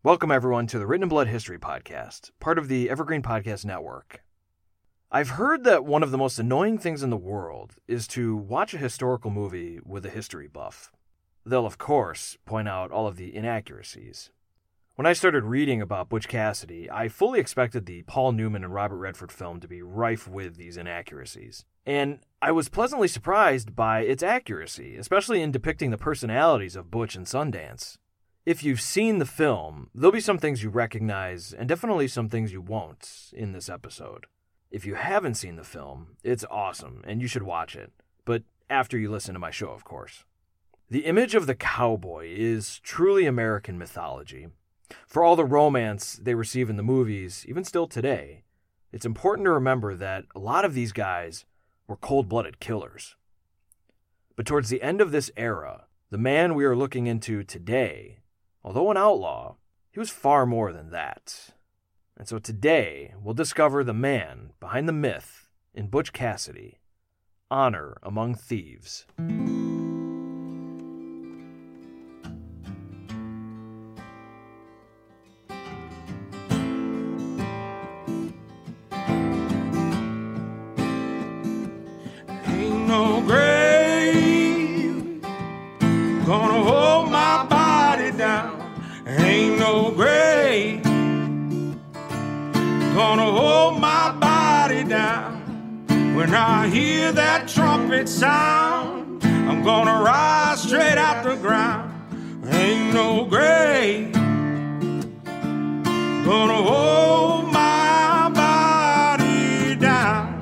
Welcome, everyone, to the Written in Blood History Podcast, part of the Evergreen Podcast Network. I've heard that one of the most annoying things in the world is to watch a historical movie with a history buff. They'll, of course, point out all of the inaccuracies. When I started reading about Butch Cassidy, I fully expected the Paul Newman and Robert Redford film to be rife with these inaccuracies. And I was pleasantly surprised by its accuracy, especially in depicting the personalities of Butch and Sundance. If you've seen the film, there'll be some things you recognize, and definitely some things you won't in this episode. If you haven't seen the film, it's awesome, and you should watch it. But after you listen to my show, of course. The image of the cowboy is truly American mythology. For all the romance they receive in the movies, even still today, it's important to remember that a lot of these guys were cold-blooded killers. But towards the end of this era, the man we are looking into today, although an outlaw, he was far more than that. And so today, we'll discover the man behind the myth in Butch Cassidy, Honor Among Thieves. Ain't no grave gonna hold my body down. Ain't no grave gonna hold my body down. When I hear that trumpet sound, I'm gonna rise straight out the ground. Ain't no grave gonna hold my body down.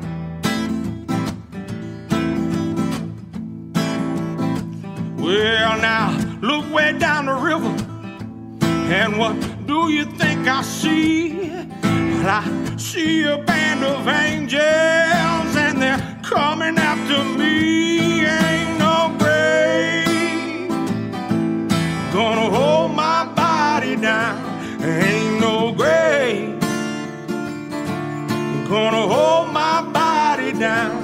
Well, now look way down the river, and what do you think I see? Well, I see a band of angels, and they're coming after me. Ain't no grave gonna hold my body down. Ain't no grave gonna hold my body down.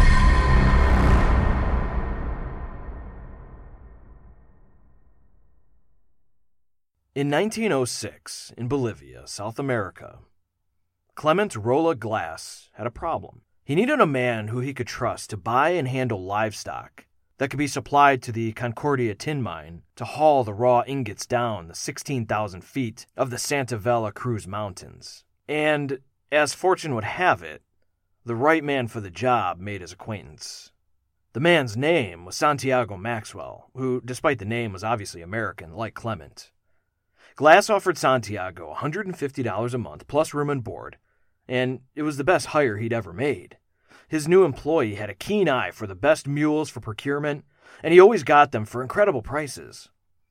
In 1906, in Bolivia, South America, Clement Rolla Glass had a problem. He needed a man who he could trust to buy and handle livestock that could be supplied to the Concordia tin mine to haul the raw ingots down the 16,000 feet of the Santa Vela Cruz Mountains. And, as fortune would have it, the right man for the job made his acquaintance. The man's name was Santiago Maxwell, who, despite the name, was obviously American, like Clement. Glass offered Santiago $150 a month plus room and board, and it was the best hire he'd ever made. His new employee had a keen eye for the best mules for procurement, and he always got them for incredible prices.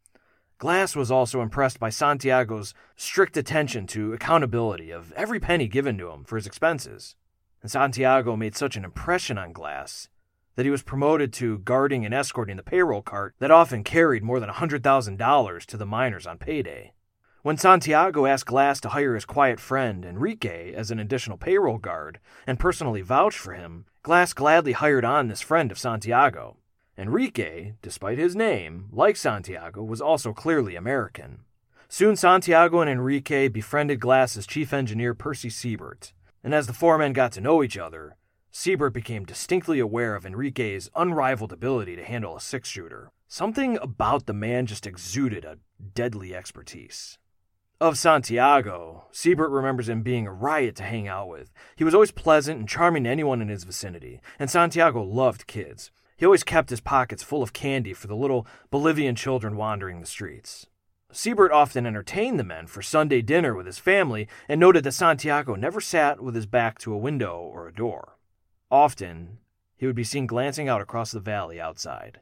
Glass was also impressed by Santiago's strict attention to accountability of every penny given to him for his expenses, and Santiago made such an impression on Glass that he was promoted to guarding and escorting the payroll cart that often carried more than $100,000 to the miners on payday. When Santiago asked Glass to hire his quiet friend, Enrique, as an additional payroll guard and personally vouch for him, Glass gladly hired on this friend of Santiago. Enrique, despite his name, like Santiago, was also clearly American. Soon Santiago and Enrique befriended Glass's chief engineer, Percy Siebert, and as the four men got to know each other, Siebert became distinctly aware of Enrique's unrivaled ability to handle a six-shooter. Something about the man just exuded a deadly expertise. Of Santiago, Siebert remembers him being a riot to hang out with. He was always pleasant and charming to anyone in his vicinity, and Santiago loved kids. He always kept his pockets full of candy for the little Bolivian children wandering the streets. Siebert often entertained the men for Sunday dinner with his family and noted that Santiago never sat with his back to a window or a door. Often, he would be seen glancing out across the valley outside.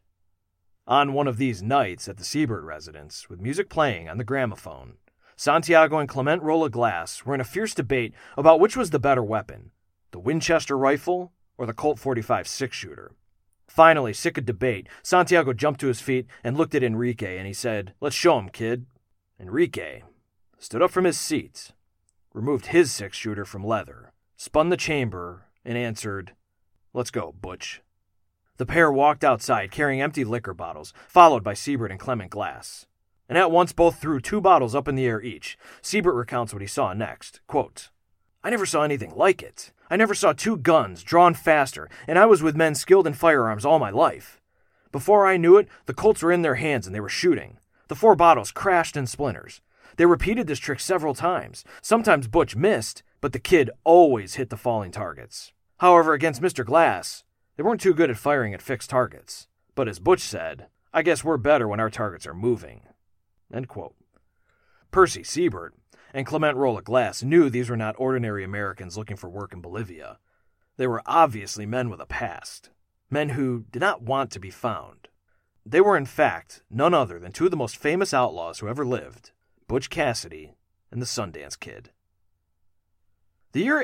On one of these nights at the Siebert residence, with music playing on the gramophone, Santiago and Clement Rolla Glass were in a fierce debate about which was the better weapon, the Winchester rifle or the Colt 45 six-shooter. Finally, sick of debate, Santiago jumped to his feet and looked at Enrique, and he said, "Let's show him, kid." Enrique stood up from his seat, removed his six-shooter from leather, spun the chamber, and answered, "Let's go, Butch." The pair walked outside carrying empty liquor bottles, followed by Siebert and Clement Glass. and at once both threw 2 bottles up in the air each. Siebert recounts what he saw next. Quote, "I never saw anything like it. I never saw 2 guns drawn faster, and I was with men skilled in firearms all my life. Before I knew it, the Colts were in their hands and they were shooting. The 4 bottles crashed in splinters. They repeated this trick several times. Sometimes Butch missed, but the kid always hit the falling targets. However, against Mr. Glass, they weren't too good at firing at fixed targets. But as Butch said, I guess we're better when our targets are moving." End quote. Percy Siebert and Clement Rolla Glass knew these were not ordinary Americans looking for work in Bolivia. They were obviously men with a past, men who did not want to be found. They were in fact none other than 2 of the most famous outlaws who ever lived, Butch Cassidy and the Sundance Kid. The year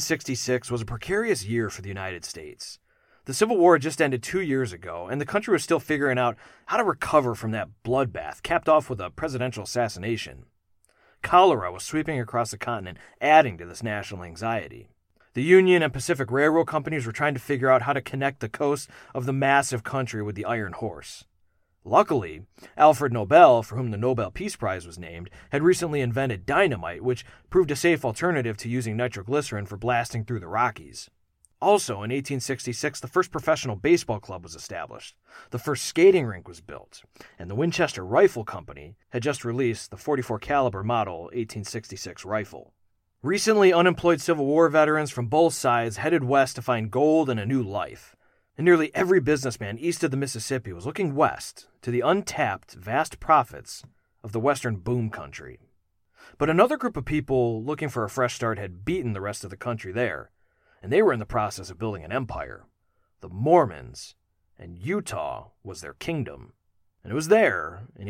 1866 was a precarious year for the United States. The Civil War had just ended 2 years ago, and the country was still figuring out how to recover from that bloodbath, capped off with a presidential assassination. Cholera was sweeping across the continent, adding to this national anxiety. The Union and Pacific Railroad companies were trying to figure out how to connect the coast of the massive country with the Iron Horse. Luckily, Alfred Nobel, for whom the Nobel Peace Prize was named, had recently invented dynamite, which proved a safe alternative to using nitroglycerin for blasting through the Rockies. Also, in 1866, the first professional baseball club was established, the first skating rink was built, and the Winchester Rifle Company had just released the .44 caliber model 1866 rifle. Recently unemployed Civil War veterans from both sides headed west to find gold and a new life, and nearly every businessman east of the Mississippi was looking west to the untapped, vast profits of the western boom country. But another group of people looking for a fresh start had beaten the rest of the country there, and they were in the process of building an empire. The Mormons, and Utah was their kingdom. And it was there, in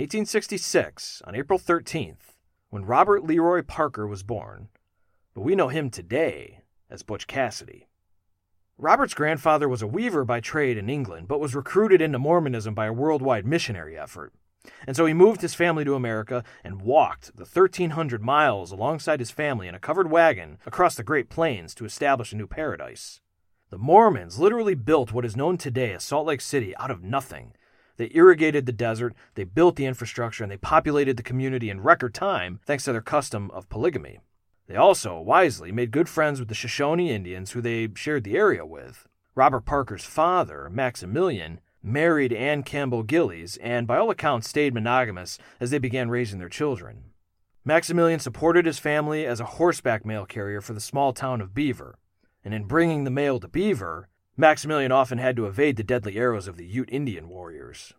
1866, on April 13th, when Robert Leroy Parker was born, but we know him today as Butch Cassidy. Robert's grandfather was a weaver by trade in England, but was recruited into Mormonism by a worldwide missionary effort. And so he moved his family to America and walked the 1,300 miles alongside his family in a covered wagon across the Great Plains to establish a new paradise. The Mormons literally built what is known today as Salt Lake City out of nothing. They irrigated the desert, they built the infrastructure, and they populated the community in record time thanks to their custom of polygamy. They also, wisely, made good friends with the Shoshone Indians who they shared the area with. Robert Parker's father, Maximilian, married Anne Campbell Gillies, and by all accounts stayed monogamous as they began raising their children. Maximilian supported his family as a horseback mail carrier for the small town of Beaver, and in bringing the mail to Beaver, Maximilian often had to evade the deadly arrows of the Ute Indian warriors.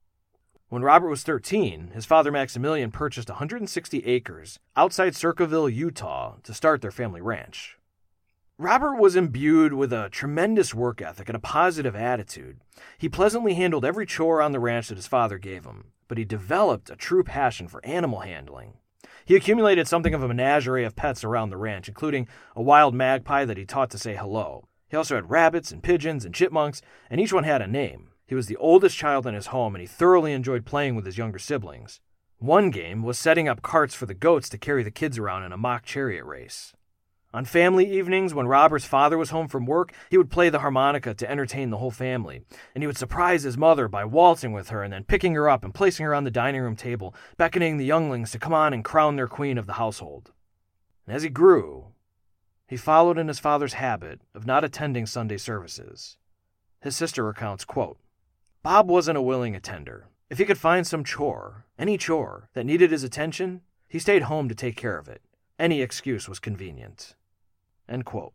When Robert was 13, his father Maximilian purchased 160 acres outside Circleville, Utah, to start their family ranch. Robert was imbued with a tremendous work ethic and a positive attitude. He pleasantly handled every chore on the ranch that his father gave him, but he developed a true passion for animal handling. He accumulated something of a menagerie of pets around the ranch, including a wild magpie that he taught to say hello. He also had rabbits and pigeons and chipmunks, and each one had a name. He was the oldest child in his home, and he thoroughly enjoyed playing with his younger siblings. One game was setting up carts for the goats to carry the kids around in a mock chariot race. On family evenings, when Robert's father was home from work, he would play the harmonica to entertain the whole family, and he would surprise his mother by waltzing with her and then picking her up and placing her on the dining room table, beckoning the younglings to come on and crown their queen of the household. And as he grew, he followed in his father's habit of not attending Sunday services. His sister recounts, quote, "Bob wasn't a willing attender. If he could find some chore, any chore, that needed his attention, he stayed home to take care of it. Any excuse was convenient." End quote.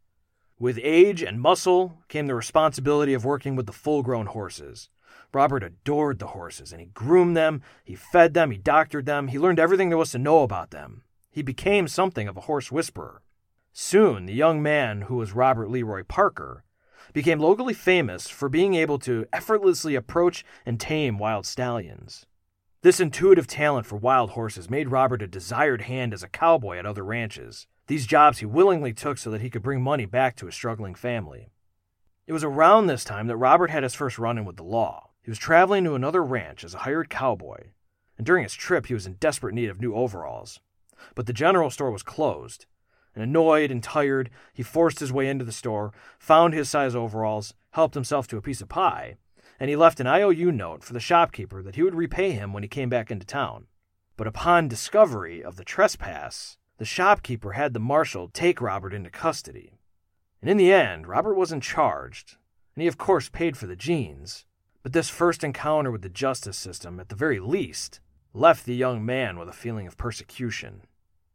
With age and muscle came the responsibility of working with the full-grown horses. Robert adored the horses, and he groomed them, he fed them, he doctored them, he learned everything there was to know about them. He became something of a horse whisperer. Soon, the young man who was Robert Leroy Parker became locally famous for being able to effortlessly approach and tame wild stallions. This intuitive talent for wild horses made Robert a desired hand as a cowboy at other ranches. These jobs he willingly took so that he could bring money back to his struggling family. It was around this time that Robert had his first run-in with the law. He was traveling to another ranch as a hired cowboy, and during his trip he was in desperate need of new overalls. But the general store was closed, and annoyed and tired, he forced his way into the store, found his size overalls, helped himself to a piece of pie, and he left an IOU note for the shopkeeper that he would repay him when he came back into town. But upon discovery of the trespass, the shopkeeper had the marshal take Robert into custody. And in the end, Robert wasn't charged, and he of course paid for the jeans. But this first encounter with the justice system, at the very least, left the young man with a feeling of persecution.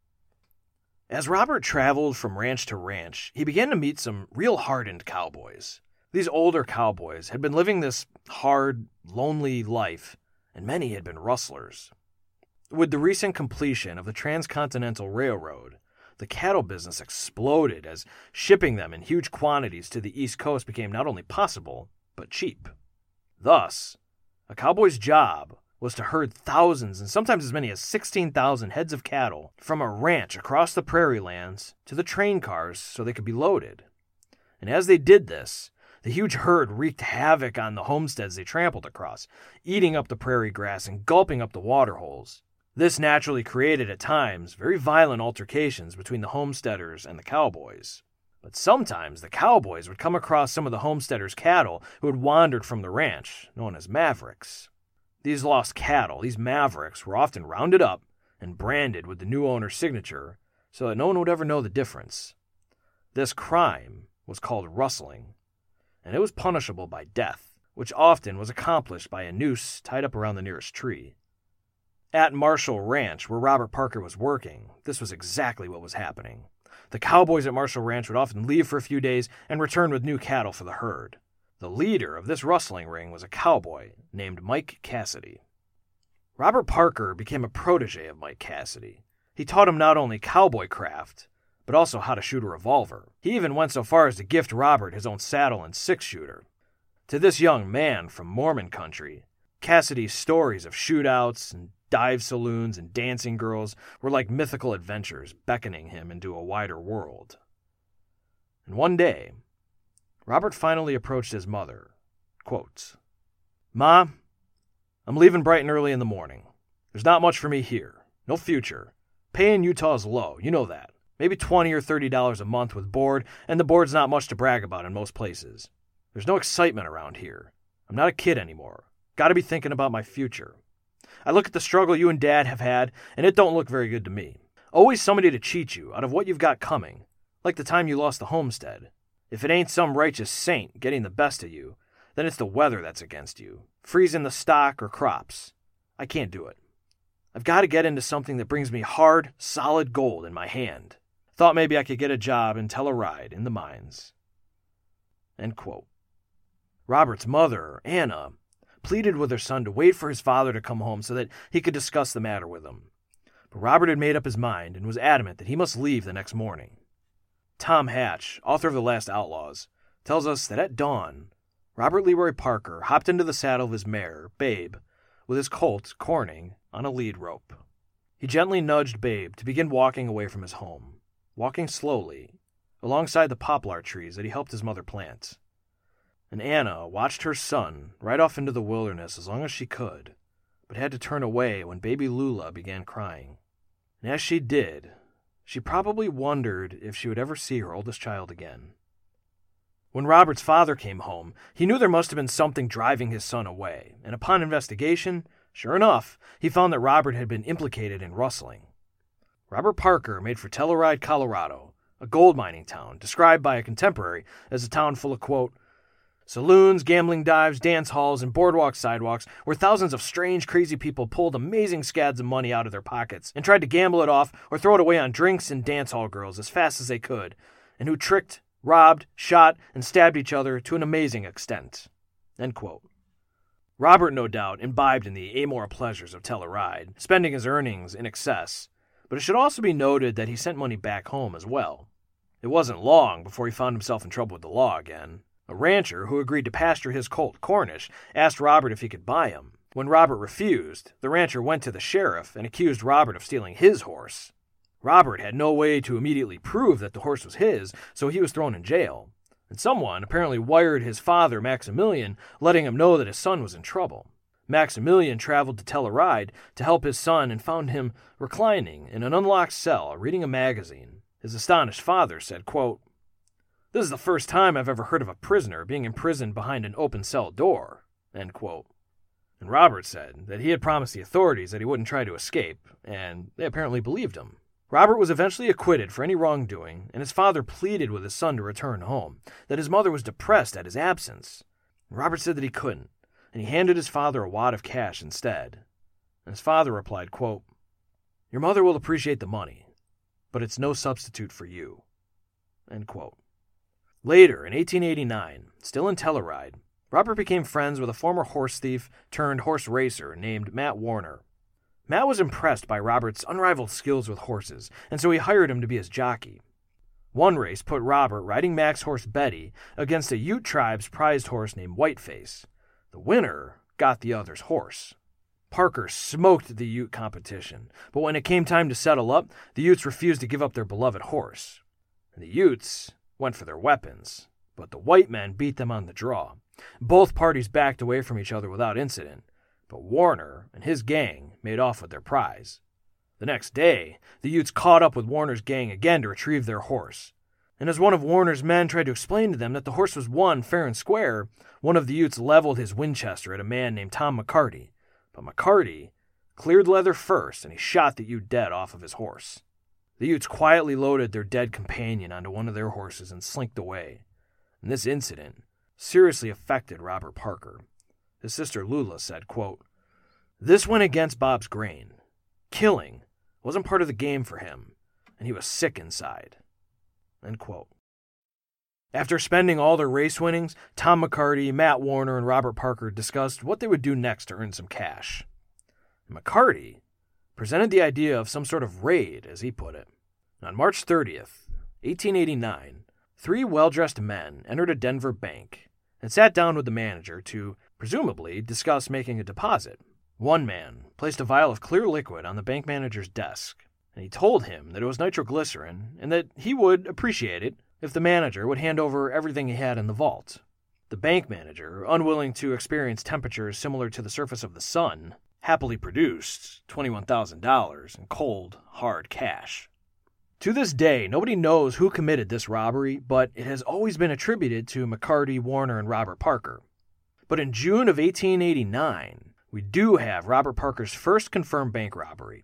As Robert traveled from ranch to ranch, he began to meet some real hardened cowboys. These older cowboys had been living this hard, lonely life, and many had been rustlers. With the recent completion of the Transcontinental Railroad, the cattle business exploded as shipping them in huge quantities to the East Coast became not only possible, but cheap. Thus, a cowboy's job was to herd thousands and sometimes as many as 16,000 heads of cattle from a ranch across the prairie lands to the train cars so they could be loaded. And as they did this, the huge herd wreaked havoc on the homesteads they trampled across, eating up the prairie grass and gulping up the water holes. This naturally created at times very violent altercations between the homesteaders and the cowboys. But sometimes the cowboys would come across some of the homesteaders' cattle who had wandered from the ranch, known as mavericks. These lost cattle, these mavericks, were often rounded up and branded with the new owner's signature so that no one would ever know the difference. This crime was called rustling, and it was punishable by death, which often was accomplished by a noose tied up around the nearest tree. At Marshall Ranch, where Robert Parker was working, this was exactly what was happening. The cowboys at Marshall Ranch would often leave for a few days and return with new cattle for the herd. The leader of this rustling ring was a cowboy named Mike Cassidy. Robert Parker became a protege of Mike Cassidy. He taught him not only cowboy craft, but also how to shoot a revolver. He even went so far as to gift Robert his own saddle and six-shooter. To this young man from Mormon country, Cassidy's stories of shootouts and dive saloons and dancing girls were like mythical adventures beckoning him into a wider world. And one day, Robert finally approached his mother. Quote, "Ma, I'm leaving bright and early in the morning. There's not much for me here. No future. Pay in Utah is low, you know that. Maybe $20 or $30 a month with board, and the board's not much to brag about in most places. There's no excitement around here. I'm not a kid anymore. Got to be thinking about my future. I look at the struggle you and Dad have had, and it don't look very good to me. Always somebody to cheat you out of what you've got coming, like the time you lost the homestead. If it ain't some righteous saint getting the best of you, then it's the weather that's against you, freezing the stock or crops. I can't do it. I've got to get into something that brings me hard, solid gold in my hand. Thought maybe I could get a job in Telluride in the mines." End quote. Robert's mother, Anna, pleaded with her son to wait for his father to come home so that he could discuss the matter with him. But Robert had made up his mind and was adamant that he must leave the next morning. Tom Hatch, author of The Last Outlaws, tells us that at dawn, Robert Leroy Parker hopped into the saddle of his mare, Babe, with his colt, Corning, on a lead rope. He gently nudged Babe to begin walking away from his home, walking slowly, alongside the poplar trees that he helped his mother plant. And Anna watched her son ride off into the wilderness as long as she could, but had to turn away when baby Lula began crying. And as she did, she probably wondered if she would ever see her oldest child again. When Robert's father came home, he knew there must have been something driving his son away, and upon investigation, sure enough, he found that Robert had been implicated in rustling. Robert Parker made for Telluride, Colorado, a gold mining town, described by a contemporary as a town full of, quote, "saloons, gambling dives, dance halls, and boardwalk sidewalks where thousands of strange, crazy people pulled amazing scads of money out of their pockets and tried to gamble it off or throw it away on drinks and dance hall girls as fast as they could, and who tricked, robbed, shot, and stabbed each other to an amazing extent." End quote. Robert, no doubt, imbibed in the amoral pleasures of Telluride, spending his earnings in excess, but it should also be noted that he sent money back home as well. It wasn't long before he found himself in trouble with the law again. A rancher who agreed to pasture his colt, Cornish, asked Robert if he could buy him. When Robert refused, the rancher went to the sheriff and accused Robert of stealing his horse. Robert had no way to immediately prove that the horse was his, so he was thrown in jail. And someone apparently wired his father, Maximilian, letting him know that his son was in trouble. Maximilian traveled to Telluride to help his son and found him reclining in an unlocked cell reading a magazine. His astonished father said, quote, "This is the first time I've ever heard of a prisoner being imprisoned behind an open cell door." End quote. And Robert said that he had promised the authorities that he wouldn't try to escape, and they apparently believed him. Robert was eventually acquitted for any wrongdoing, and his father pleaded with his son to return home, that his mother was depressed at his absence. Robert said that he couldn't, and he handed his father a wad of cash instead. And his father replied, quote, "Your mother will appreciate the money, but it's no substitute for you." End quote. Later, in 1889, still in Telluride, Robert became friends with a former horse thief turned horse racer named Matt Warner. Matt was impressed by Robert's unrivaled skills with horses, and so he hired him to be his jockey. One race put Robert riding Mac's horse Betty against a Ute tribe's prized horse named Whiteface. The winner got the other's horse. Parker smoked the Ute competition, but when it came time to settle up, the Utes refused to give up their beloved horse. And the Utes went for their weapons, but the white men beat them on the draw. Both parties backed away from each other without incident, but Warner and his gang made off with their prize. The next day, the Utes caught up with Warner's gang again to retrieve their horse. And as one of Warner's men tried to explain to them that the horse was won fair and square, one of the Utes leveled his Winchester at a man named Tom McCarty. But McCarty cleared leather first, and he shot the Ute dead off of his horse. The Utes quietly loaded their dead companion onto one of their horses and slinked away. And this incident seriously affected Robert Parker. His sister Lula said, quote, "This went against Bob's grain. Killing wasn't part of the game for him, and he was sick inside." End quote. After spending all their race winnings, Tom McCarty, Matt Warner, and Robert Parker discussed what they would do next to earn some cash. McCarty presented the idea of some sort of raid, as he put it. On March 30th, 1889, 3 well-dressed men entered a Denver bank and sat down with the manager to, presumably, discuss making a deposit. One man placed a vial of clear liquid on the bank manager's desk, and he told him that it was nitroglycerin and that he would appreciate it if the manager would hand over everything he had in the vault. The bank manager, unwilling to experience temperatures similar to the surface of the sun, happily produced $21,000 in cold, hard cash. To this day, nobody knows who committed this robbery, but it has always been attributed to McCarty, Warner, and Robert Parker. But in June of 1889, we do have Robert Parker's first confirmed bank robbery.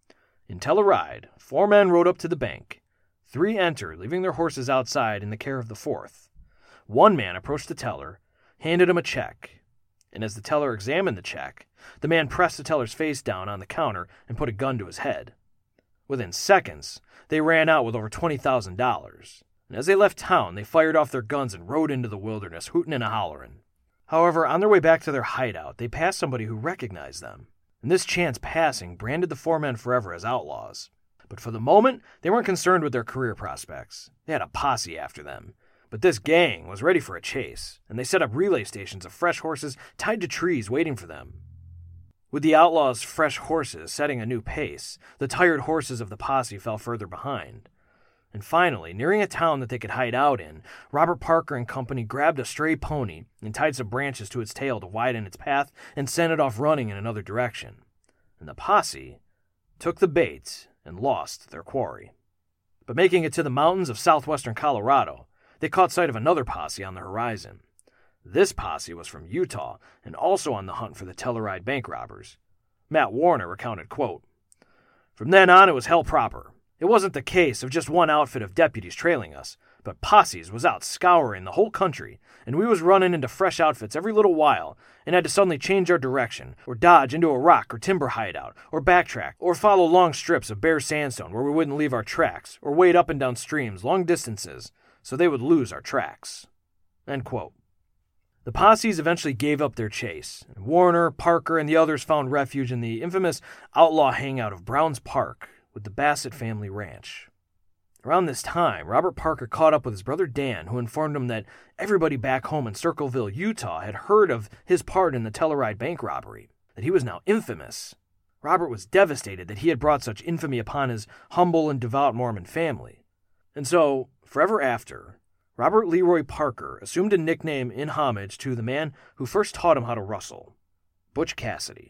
In Telluride, 4 men rode up to the bank. 3 entered, leaving their horses outside in the care of the 4th. One man approached the teller, handed him a check, and as the teller examined the check, the man pressed the teller's face down on the counter and put a gun to his head. Within seconds, they ran out with over $20,000, and as they left town, they fired off their guns and rode into the wilderness, hooting and a-hollering. However, on their way back to their hideout, they passed somebody who recognized them, and this chance passing branded the 4 men forever as outlaws. But for the moment, they weren't concerned with their career prospects. They had a posse after them. But this gang was ready for a chase, and they set up relay stations of fresh horses tied to trees waiting for them. With the outlaws' fresh horses setting a new pace, the tired horses of the posse fell further behind. And finally, nearing a town that they could hide out in, Robert Parker and company grabbed a stray pony and tied some branches to its tail to widen its path and sent it off running in another direction. And the posse took the bait and lost their quarry. But making it to the mountains of southwestern Colorado, they caught sight of another posse on the horizon. This posse was from Utah and also on the hunt for the Telluride bank robbers. Matt Warner recounted, quote, "From then on, it was hell proper. It wasn't the case of just one outfit of deputies trailing us, but posses was out scouring the whole country, and we was running into fresh outfits every little while and had to suddenly change our direction, or dodge into a rock or timber hideout, or backtrack, or follow long strips of bare sandstone where we wouldn't leave our tracks, or wade up and down streams long distances so they would lose our tracks." End quote. The posses eventually gave up their chase, and Warner, Parker, and the others found refuge in the infamous outlaw hangout of Browns Park with the Bassett family ranch. Around this time, Robert Parker caught up with his brother Dan, who informed him that everybody back home in Circleville, Utah, had heard of his part in the Telluride bank robbery, that he was now infamous. Robert was devastated that he had brought such infamy upon his humble and devout Mormon family. And so, forever after, Robert Leroy Parker assumed a nickname in homage to the man who first taught him how to rustle, Butch Cassidy.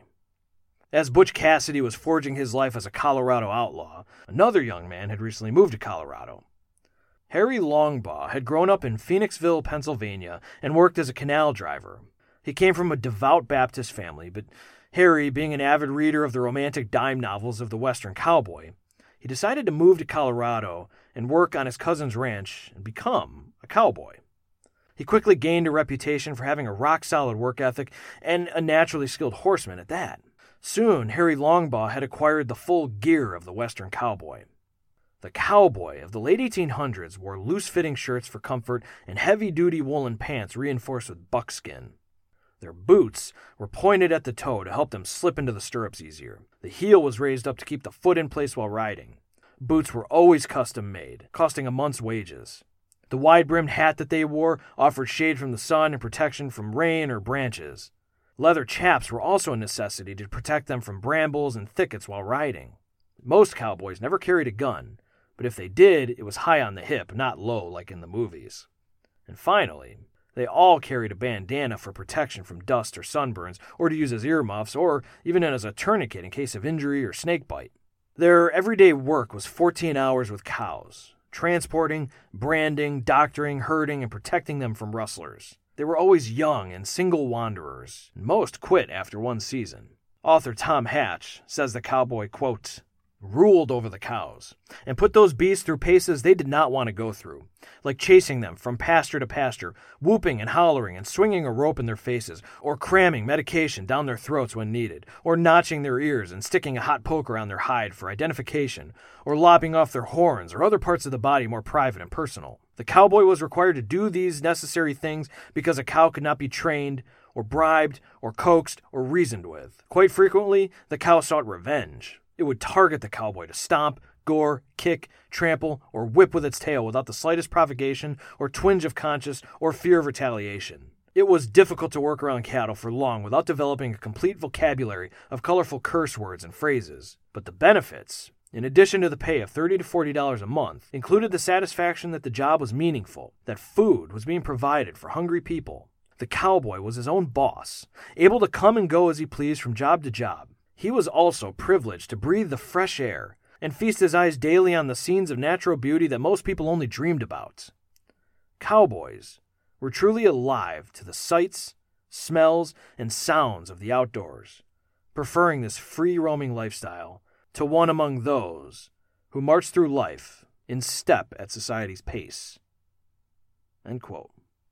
As Butch Cassidy was forging his life as a Colorado outlaw, another young man had recently moved to Colorado. Harry Longbaugh had grown up in Phoenixville, Pennsylvania, and worked as a canal driver. He came from a devout Baptist family, but Harry, being an avid reader of the romantic dime novels of the Western cowboy, he decided to move to Colorado and work on his cousin's ranch and become a cowboy. He quickly gained a reputation for having a rock-solid work ethic and a naturally skilled horseman at that. Soon, Harry Longbaugh had acquired the full gear of the Western cowboy. The cowboy of the late 1800s wore loose-fitting shirts for comfort and heavy-duty woolen pants reinforced with buckskin. Their boots were pointed at the toe to help them slip into the stirrups easier. The heel was raised up to keep the foot in place while riding. Boots were always custom-made, costing a month's wages. The wide-brimmed hat that they wore offered shade from the sun and protection from rain or branches. Leather chaps were also a necessity to protect them from brambles and thickets while riding. Most cowboys never carried a gun, but if they did, it was high on the hip, not low like in the movies. And finally, they all carried a bandana for protection from dust or sunburns, or to use as earmuffs, or even as a tourniquet in case of injury or snakebite. Their everyday work was 14 hours with cows, transporting, branding, doctoring, herding, and protecting them from rustlers. They were always young and single wanderers, and most quit after one season. Author Tom Hatch says the cowboy, quote, ruled over the cows, and put those beasts through paces they did not want to go through, like chasing them from pasture to pasture, whooping and hollering and swinging a rope in their faces, or cramming medication down their throats when needed, or notching their ears and sticking a hot poker on their hide for identification, or lopping off their horns or other parts of the body more private and personal. The cowboy was required to do these necessary things because a cow could not be trained, or bribed, or coaxed, or reasoned with. Quite frequently, the cow sought revenge. It would target the cowboy to stomp, gore, kick, trample, or whip with its tail without the slightest provocation or twinge of conscience or fear of retaliation. It was difficult to work around cattle for long without developing a complete vocabulary of colorful curse words and phrases. But the benefits, in addition to the pay of $30 to $40 a month, included the satisfaction that the job was meaningful, that food was being provided for hungry people. The cowboy was his own boss, able to come and go as he pleased from job to job. He was also privileged to breathe the fresh air and feast his eyes daily on the scenes of natural beauty that most people only dreamed about. Cowboys were truly alive to the sights, smells, and sounds of the outdoors, preferring this free-roaming lifestyle to one among those who march through life in step at society's pace. End quote.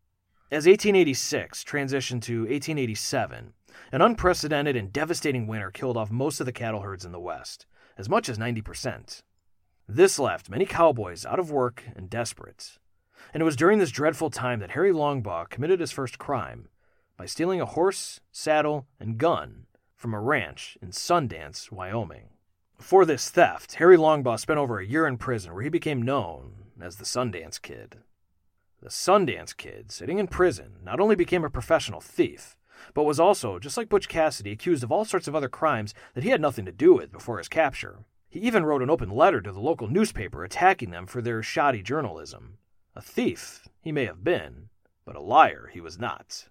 As 1886 transitioned to 1887, an unprecedented and devastating winter killed off most of the cattle herds in the West, as much as 90%. This left many cowboys out of work and desperate. And it was during this dreadful time that Harry Longbaugh committed his first crime by stealing a horse, saddle, and gun from a ranch in Sundance, Wyoming. For this theft, Harry Longbaugh spent over a year in prison where he became known as the Sundance Kid. The Sundance Kid, sitting in prison, not only became a professional thief, but was also, just like Butch Cassidy, accused of all sorts of other crimes that he had nothing to do with before his capture. He even wrote an open letter to the local newspaper attacking them for their shoddy journalism. A thief he may have been, but a liar he was not.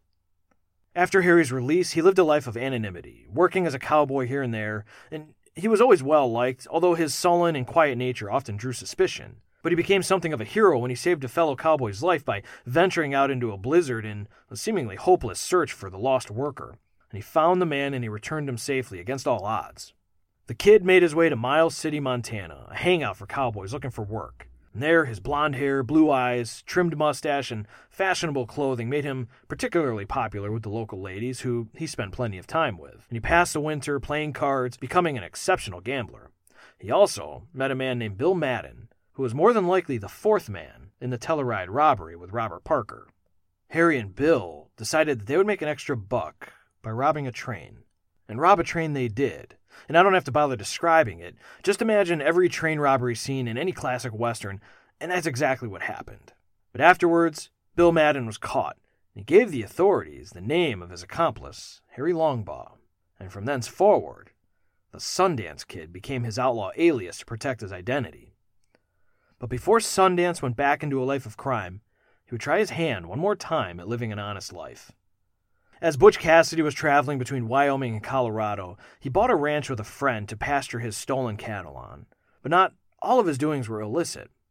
After Harry's release, he lived a life of anonymity, working as a cowboy here and there, and he was always well-liked, although his sullen and quiet nature often drew suspicion. But he became something of a hero when he saved a fellow cowboy's life by venturing out into a blizzard in a seemingly hopeless search for the lost worker. And he found the man and he returned him safely against all odds. The kid made his way to Miles City, Montana, a hangout for cowboys looking for work. And there, his blonde hair, blue eyes, trimmed mustache, and fashionable clothing made him particularly popular with the local ladies, who he spent plenty of time with. And he passed the winter playing cards, becoming an exceptional gambler. He also met a man named Bill Madden, who was more than likely the fourth man in the Telluride robbery with Robert Parker. Harry and Bill decided that they would make an extra buck by robbing a train. And rob a train they did. And I don't have to bother describing it. Just imagine every train robbery scene in any classic Western, and that's exactly what happened. But afterwards, Bill Madden was caught, and he gave the authorities the name of his accomplice, Harry Longbaugh. And from thenceforward, the Sundance Kid became his outlaw alias to protect his identity. But before Sundance went back into a life of crime, he would try his hand one more time at living an honest life. As Butch Cassidy was traveling between Wyoming and Colorado, he bought a ranch with a friend to pasture his stolen cattle on. But not all of his doings were illicit.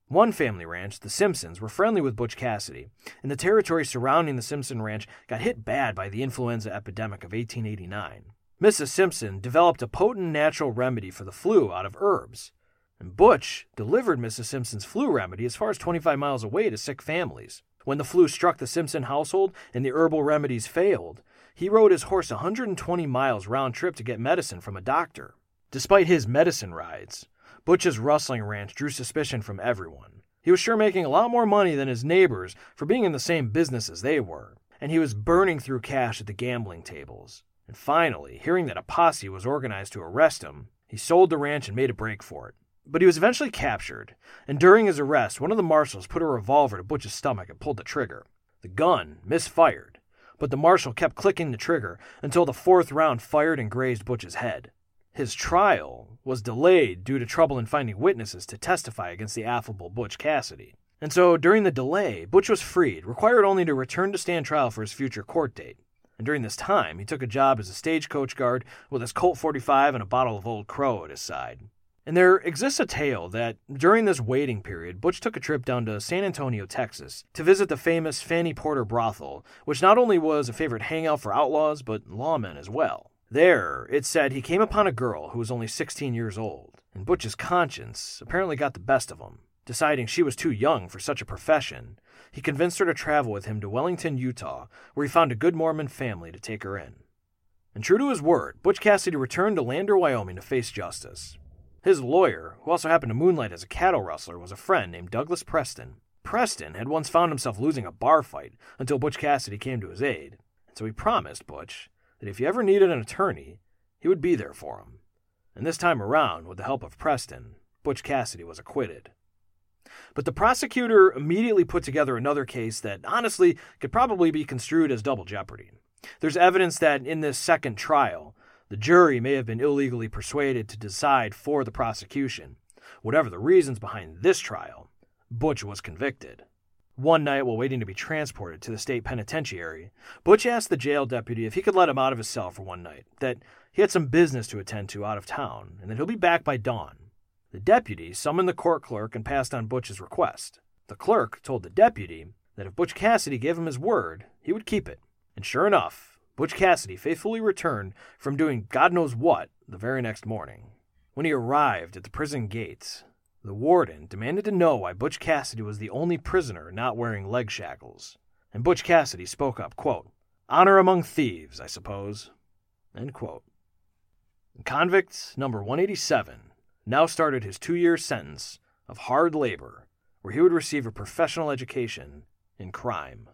One family ranch, the Simpsons, were friendly with Butch Cassidy, and the territory surrounding the Simpson ranch got hit bad by the influenza epidemic of 1889. Mrs. Simpson developed a potent natural remedy for the flu out of herbs, and Butch delivered Mrs. Simpson's flu remedy as far as 25 miles away to sick families. When the flu struck the Simpson household and the herbal remedies failed, he rode his horse 120 miles round trip to get medicine from a doctor. Despite his medicine rides, Butch's rustling ranch drew suspicion from everyone. He was sure making a lot more money than his neighbors for being in the same business as they were, and he was burning through cash at the gambling tables. And finally, hearing that a posse was organized to arrest him, he sold the ranch and made a break for it. But he was eventually captured, and during his arrest, one of the marshals put a revolver to Butch's stomach and pulled the trigger. The gun misfired, but the marshal kept clicking the trigger until the fourth round fired and grazed Butch's head. His trial was delayed due to trouble in finding witnesses to testify against the affable Butch Cassidy. And so, during the delay, Butch was freed, required only to return to stand trial for his future court date. And during this time, he took a job as a stagecoach guard with his Colt 45 and a bottle of Old Crow at his side. And there exists a tale that during this waiting period, Butch took a trip down to San Antonio, Texas, to visit the famous Fanny Porter brothel, which not only was a favorite hangout for outlaws, but lawmen as well. There, it said he came upon a girl who was only 16 years old, and Butch's conscience apparently got the best of him. Deciding she was too young for such a profession, he convinced her to travel with him to Wellington, Utah, where he found a good Mormon family to take her in. And true to his word, Butch Cassidy returned to Lander, Wyoming to face justice. His lawyer, who also happened to moonlight as a cattle rustler, was a friend named Douglas Preston. Preston had once found himself losing a bar fight until Butch Cassidy came to his aid, and so he promised Butch that if he ever needed an attorney, he would be there for him. And this time around, with the help of Preston, Butch Cassidy was acquitted. But the prosecutor immediately put together another case that, honestly, could probably be construed as double jeopardy. There's evidence that in this second trial, the jury may have been illegally persuaded to decide for the prosecution. Whatever the reasons behind this trial, Butch was convicted. One night, while waiting to be transported to the state penitentiary, Butch asked the jail deputy if he could let him out of his cell for one night, that he had some business to attend to out of town, and that he'll be back by dawn. The deputy summoned the court clerk and passed on Butch's request. The clerk told the deputy that if Butch Cassidy gave him his word, he would keep it. And sure enough, Butch Cassidy faithfully returned from doing God knows what the very next morning. When he arrived at the prison gates, the warden demanded to know why Butch Cassidy was the only prisoner not wearing leg shackles. And Butch Cassidy spoke up, quote, "Honor among thieves, I suppose," end quote. Convict number 187 now started his 2-year sentence of hard labor, where he would receive a professional education in crime.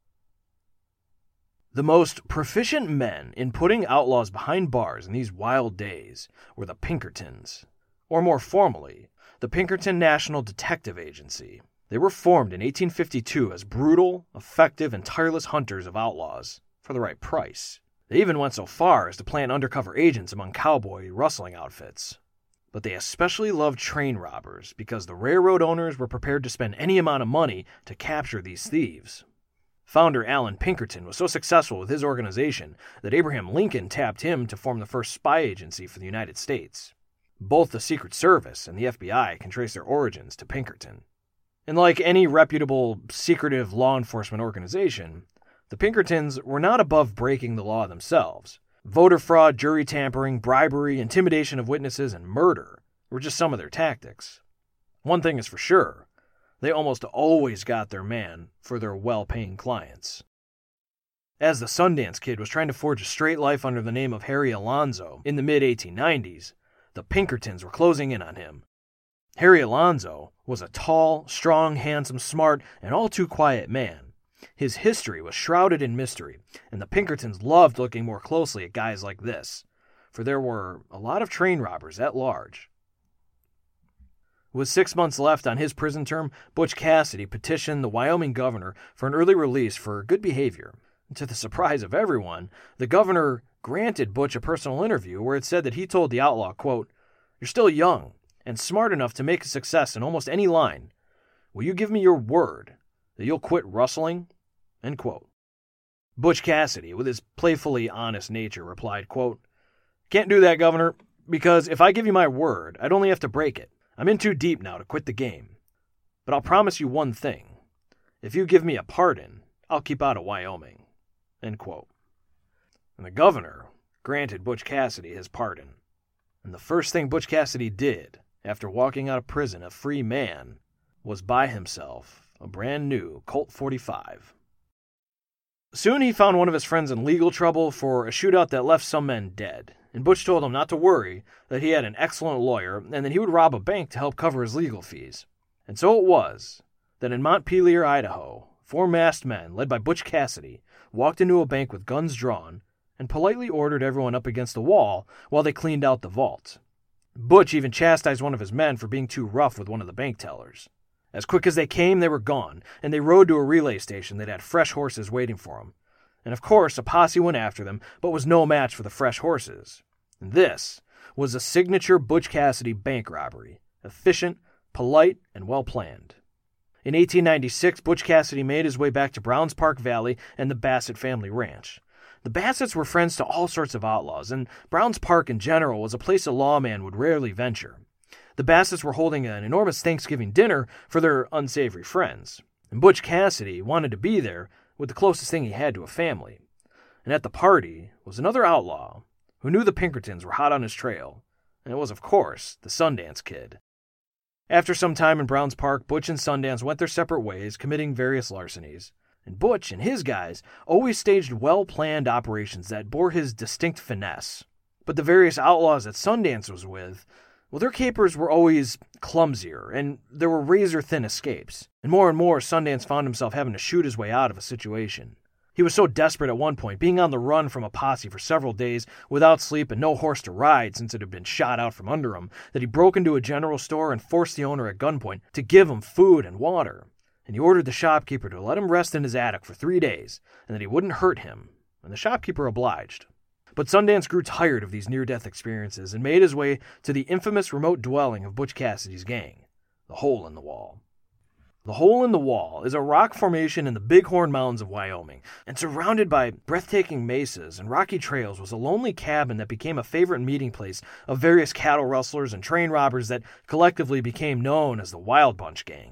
The most proficient men in putting outlaws behind bars in these wild days were the Pinkertons, or more formally, the Pinkerton National Detective Agency. They were formed in 1852 as brutal, effective, and tireless hunters of outlaws for the right price. They even went so far as to plant undercover agents among cowboy rustling outfits. But they especially loved train robbers because the railroad owners were prepared to spend any amount of money to capture these thieves. Founder Allan Pinkerton was so successful with his organization that Abraham Lincoln tapped him to form the first spy agency for the United States. Both the Secret Service and the FBI can trace their origins to Pinkerton. And like any reputable, secretive law enforcement organization, the Pinkertons were not above breaking the law themselves. Voter fraud, jury tampering, bribery, intimidation of witnesses, and murder were just some of their tactics. One thing is for sure, they almost always got their man for their well-paying clients. As the Sundance Kid was trying to forge a straight life under the name of Harry Alonzo in the mid-1890s, the Pinkertons were closing in on him. Harry Alonzo was a tall, strong, handsome, smart, and all too quiet man. His history was shrouded in mystery, and the Pinkertons loved looking more closely at guys like this, for there were a lot of train robbers at large. With 6 months left on his prison term, Butch Cassidy petitioned the Wyoming governor for an early release for good behavior. To the surprise of everyone, the governor granted Butch a personal interview where it said that he told the outlaw, quote, "You're still young and smart enough to make a success in almost any line. Will you give me your word that you'll quit rustling?" End quote. Butch Cassidy, with his playfully honest nature, replied, quote, "Can't do that, Governor, because if I give you my word, I'd only have to break it. I'm in too deep now to quit the game. but I'll promise you one thing. If you give me a pardon, I'll keep out of Wyoming." End quote. And the governor granted Butch Cassidy his pardon. And the first thing Butch Cassidy did after walking out of prison a free man was buy himself a brand new Colt 45. Soon he found one of his friends in legal trouble for a shootout that left some men dead, and Butch told him not to worry, that he had an excellent lawyer, and that he would rob a bank to help cover his legal fees. And so it was that in Montpelier, Idaho, 4 masked men, led by Butch Cassidy, walked into a bank with guns drawn and politely ordered everyone up against the wall while they cleaned out the vault. Butch even chastised one of his men for being too rough with one of the bank tellers. As quick as they came, they were gone, and they rode to a relay station that had fresh horses waiting for them. And of course, a posse went after them, but was no match for the fresh horses. And this was a signature Butch Cassidy bank robbery, efficient, polite, and well-planned. In 1896, Butch Cassidy made his way back to Browns Park Valley and the Bassett family ranch. The Bassetts were friends to all sorts of outlaws, and Browns Park in general was a place a lawman would rarely venture. The Bassetts were holding an enormous Thanksgiving dinner for their unsavory friends, and Butch Cassidy wanted to be there with the closest thing he had to a family. And at the party was another outlaw who knew the Pinkertons were hot on his trail, and it was, of course, the Sundance Kid. After some time in Browns Park, Butch and Sundance went their separate ways, committing various larcenies. And Butch and his guys always staged well-planned operations that bore his distinct finesse. But the various outlaws that Sundance was with, well, their capers were always clumsier, and there were razor-thin escapes. And more Sundance found himself having to shoot his way out of a situation. He was so desperate at one point, being on the run from a posse for several days, without sleep and no horse to ride since it had been shot out from under him, that he broke into a general store and forced the owner at gunpoint to give him food and water. And he ordered the shopkeeper to let him rest in his attic for 3 days, and that he wouldn't hurt him, and the shopkeeper obliged. But Sundance grew tired of these near-death experiences and made his way to the infamous remote dwelling of Butch Cassidy's gang, the Hole in the Wall. The Hole in the Wall is a rock formation in the Bighorn Mountains of Wyoming, and surrounded by breathtaking mesas and rocky trails was a lonely cabin that became a favorite meeting place of various cattle rustlers and train robbers that collectively became known as the Wild Bunch Gang.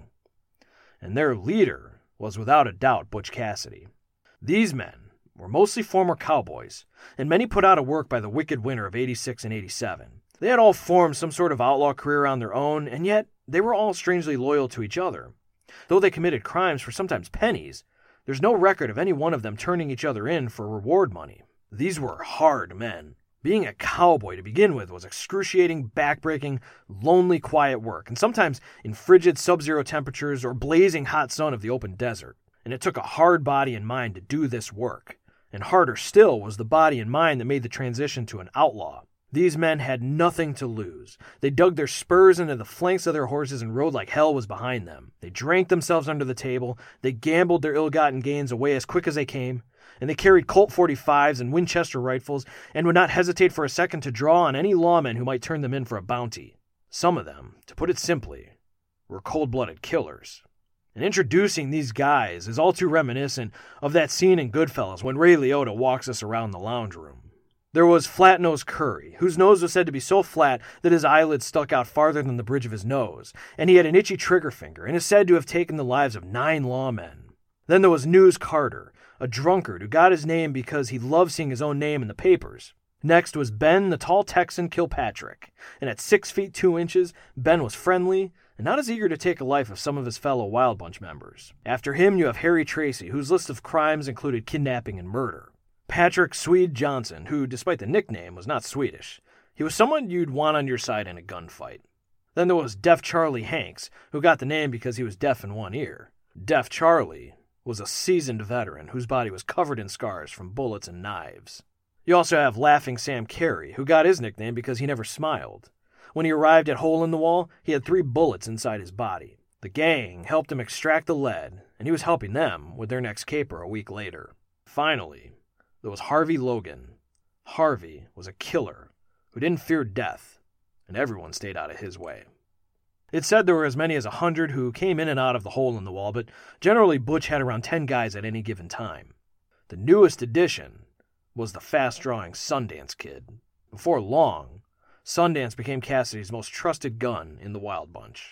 And their leader was without a doubt Butch Cassidy. These men were mostly former cowboys, and many put out of work by the wicked winter of 86 and 87. They had all formed some sort of outlaw career on their own, and yet they were all strangely loyal to each other. Though they committed crimes for sometimes pennies, there's no record of any one of them turning each other in for reward money. These were hard men. Being a cowboy to begin with was excruciating, backbreaking, lonely, quiet work, and sometimes in frigid sub-zero temperatures or blazing hot sun of the open desert. And it took a hard body and mind to do this work. And harder still was the body and mind that made the transition to an outlaw. These men had nothing to lose. They dug their spurs into the flanks of their horses and rode like hell was behind them. They drank themselves under the table. They gambled their ill-gotten gains away as quick as they came. And they carried Colt 45s and Winchester rifles and would not hesitate for a second to draw on any lawman who might turn them in for a bounty. Some of them, to put it simply, were cold-blooded killers. And introducing these guys is all too reminiscent of that scene in Goodfellas when Ray Liotta walks us around the lounge room. There was Flat-Nosed Curry, whose nose was said to be so flat that his eyelids stuck out farther than the bridge of his nose, and he had an itchy trigger finger and is said to have taken the lives of 9 lawmen. Then there was News Carter, a drunkard who got his name because he loved seeing his own name in the papers. Next was Ben the Tall Texan Kilpatrick, and at 6 feet 2 inches, Ben was friendly and not as eager to take a life of some of his fellow Wild Bunch members. After him, you have Harry Tracy, whose list of crimes included kidnapping and murder. Patrick Swede Johnson, who, despite the nickname, was not Swedish. He was someone you'd want on your side in a gunfight. Then there was Deaf Charlie Hanks, who got the name because he was deaf in one ear. Deaf Charlie was a seasoned veteran whose body was covered in scars from bullets and knives. You also have Laughing Sam Carey, who got his nickname because he never smiled. When he arrived at Hole in the Wall, he had 3 bullets inside his body. The gang helped him extract the lead, and he was helping them with their next caper a week later. Finally, there was Harvey Logan. Harvey was a killer who didn't fear death, and everyone stayed out of his way. It's said there were as many as 100 who came in and out of the Hole in the Wall, but generally Butch had around 10 guys at any given time. The newest addition was the fast-drawing Sundance Kid. Before long, Sundance became Cassidy's most trusted gun in the Wild Bunch.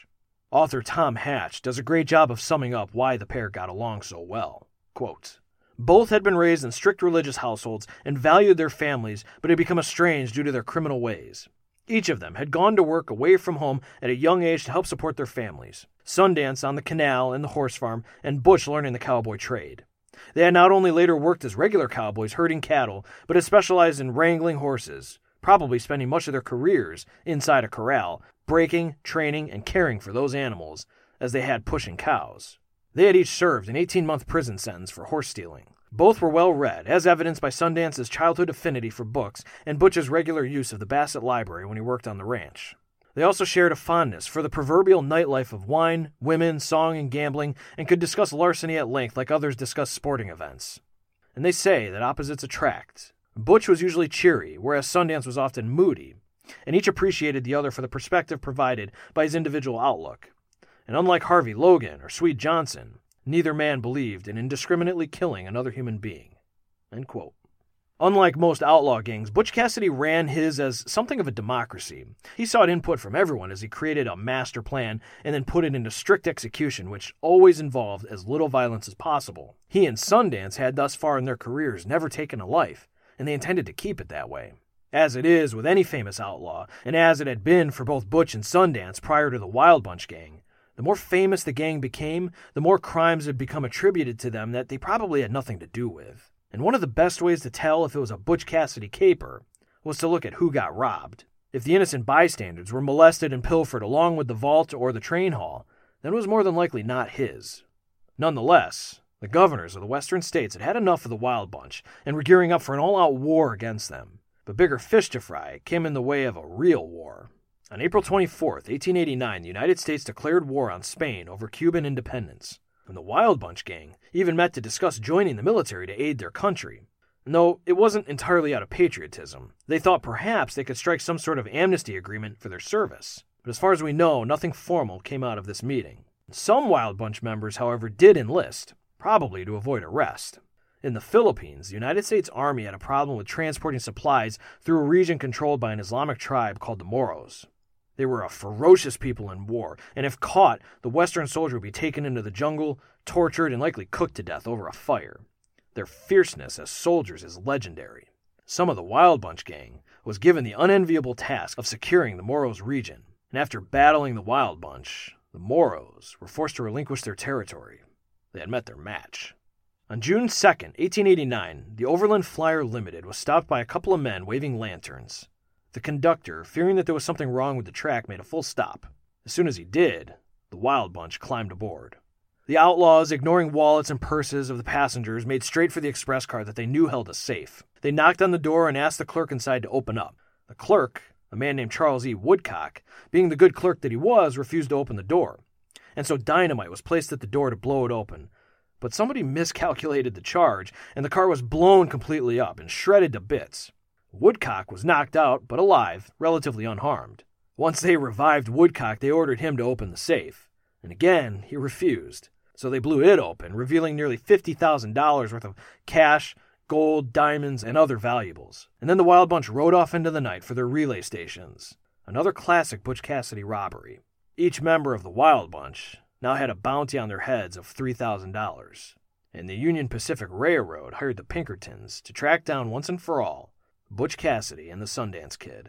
Author Tom Hatch does a great job of summing up why the pair got along so well. Quote, "Both had been raised in strict religious households and valued their families, but had become estranged due to their criminal ways. Each of them had gone to work away from home at a young age to help support their families. Sundance on the canal and the horse farm, and Butch learning the cowboy trade. They had not only later worked as regular cowboys herding cattle, but had specialized in wrangling horses, probably spending much of their careers inside a corral, breaking, training, and caring for those animals, as they had pushing cows. They had each served an 18-month prison sentence for horse stealing. Both were well read, as evidenced by Sundance's childhood affinity for books and Butch's regular use of the Bassett Library when he worked on the ranch. They also shared a fondness for the proverbial nightlife of wine, women, song, and gambling, and could discuss larceny at length like others discuss sporting events. And they say that opposites attract. Butch was usually cheery, whereas Sundance was often moody, and each appreciated the other for the perspective provided by his individual outlook. And unlike Harvey Logan or Swede Johnson, neither man believed in indiscriminately killing another human being." End quote. Unlike most outlaw gangs, Butch Cassidy ran his as something of a democracy. He sought input from everyone as he created a master plan and then put it into strict execution, which always involved as little violence as possible. He and Sundance had thus far in their careers never taken a life, and they intended to keep it that way. As it is with any famous outlaw, and as it had been for both Butch and Sundance prior to the Wild Bunch gang, the more famous the gang became, the more crimes had become attributed to them that they probably had nothing to do with. And one of the best ways to tell if it was a Butch Cassidy caper was to look at who got robbed. If the innocent bystanders were molested and pilfered along with the vault or the train haul, then it was more than likely not his. Nonetheless, the governors of the western states had had enough of the Wild Bunch and were gearing up for an all-out war against them. But bigger fish to fry came in the way of a real war. On April 24th, 1889, the United States declared war on Spain over Cuban independence, and the Wild Bunch gang even met to discuss joining the military to aid their country. No, it wasn't entirely out of patriotism. They thought perhaps they could strike some sort of amnesty agreement for their service. But as far as we know, nothing formal came out of this meeting. Some Wild Bunch members, however, did enlist, probably to avoid arrest. In the Philippines, the United States Army had a problem with transporting supplies through a region controlled by an Islamic tribe called the Moros. They were a ferocious people in war, and if caught, the Western soldier would be taken into the jungle, tortured, and likely cooked to death over a fire. Their fierceness as soldiers is legendary. Some of the Wild Bunch gang was given the unenviable task of securing the Moros region, and after battling the Wild Bunch, the Moros were forced to relinquish their territory. They had met their match. On June 2nd, 1889, the Overland Flyer Limited was stopped by a couple of men waving lanterns. The conductor, fearing that there was something wrong with the track, made a full stop. As soon as he did, the Wild Bunch climbed aboard. The outlaws, ignoring wallets and purses of the passengers, made straight for the express car that they knew held a safe. They knocked on the door and asked the clerk inside to open up. The clerk, a man named Charles E. Woodcock, being the good clerk that he was, refused to open the door. And so dynamite was placed at the door to blow it open. But somebody miscalculated the charge, and the car was blown completely up and shredded to bits. Woodcock was knocked out, but alive, relatively unharmed. Once they revived Woodcock, they ordered him to open the safe. And again, he refused. So they blew it open, revealing nearly $50,000 worth of cash, gold, diamonds, and other valuables. And then the Wild Bunch rode off into the night for their relay stations. Another classic Butch Cassidy robbery. Each member of the Wild Bunch now had a bounty on their heads of $3,000. And the Union Pacific Railroad hired the Pinkertons to track down once and for all Butch Cassidy and the Sundance Kid.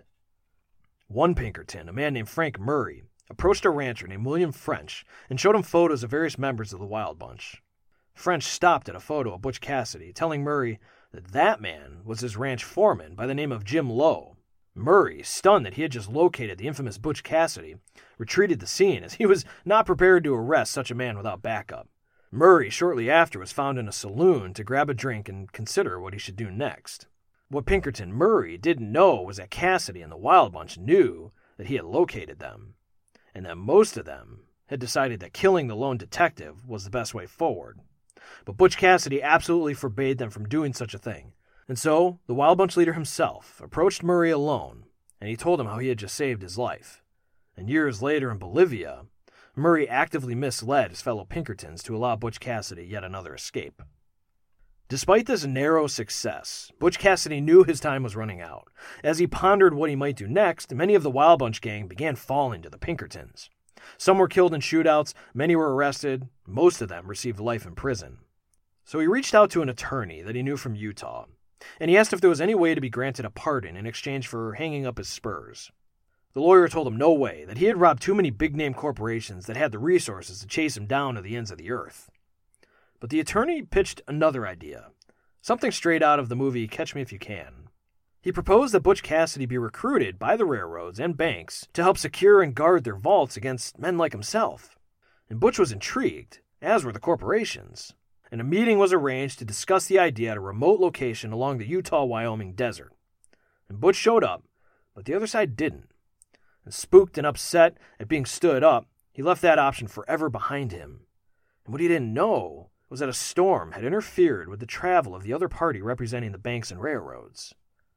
One Pinkerton, a man named Frank Murray, approached a rancher named William French and showed him photos of various members of the Wild Bunch. French stopped at a photo of Butch Cassidy, telling Murray that that man was his ranch foreman by the name of Jim Lowe. Murray, stunned that he had just located the infamous Butch Cassidy, retreated the scene as he was not prepared to arrest such a man without backup. Murray, shortly after, was found in a saloon to grab a drink and consider what he should do next. What Pinkerton Murray didn't know was that Cassidy and the Wild Bunch knew that he had located them, and that most of them had decided that killing the lone detective was the best way forward. But Butch Cassidy absolutely forbade them from doing such a thing, and so the Wild Bunch leader himself approached Murray alone, and he told him how he had just saved his life. And years later in Bolivia, Murray actively misled his fellow Pinkertons to allow Butch Cassidy yet another escape. Despite this narrow success, Butch Cassidy knew his time was running out. As he pondered what he might do next, many of the Wild Bunch gang began falling to the Pinkertons. Some were killed in shootouts, many were arrested, most of them received life in prison. So he reached out to an attorney that he knew from Utah, and he asked if there was any way to be granted a pardon in exchange for hanging up his spurs. The lawyer told him no way, that he had robbed too many big-name corporations that had the resources to chase him down to the ends of the earth. But the attorney pitched another idea, something straight out of the movie Catch Me If You Can. He proposed that Butch Cassidy be recruited by the railroads and banks to help secure and guard their vaults against men like himself. And Butch was intrigued, as were the corporations, and a meeting was arranged to discuss the idea at a remote location along the Utah-Wyoming desert. And Butch showed up, but the other side didn't. And spooked and upset at being stood up, he left that option forever behind him. And what he didn't know was that a storm had interfered with the travel of the other party representing the banks and railroads.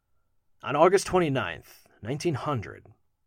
On August 29th, 1900,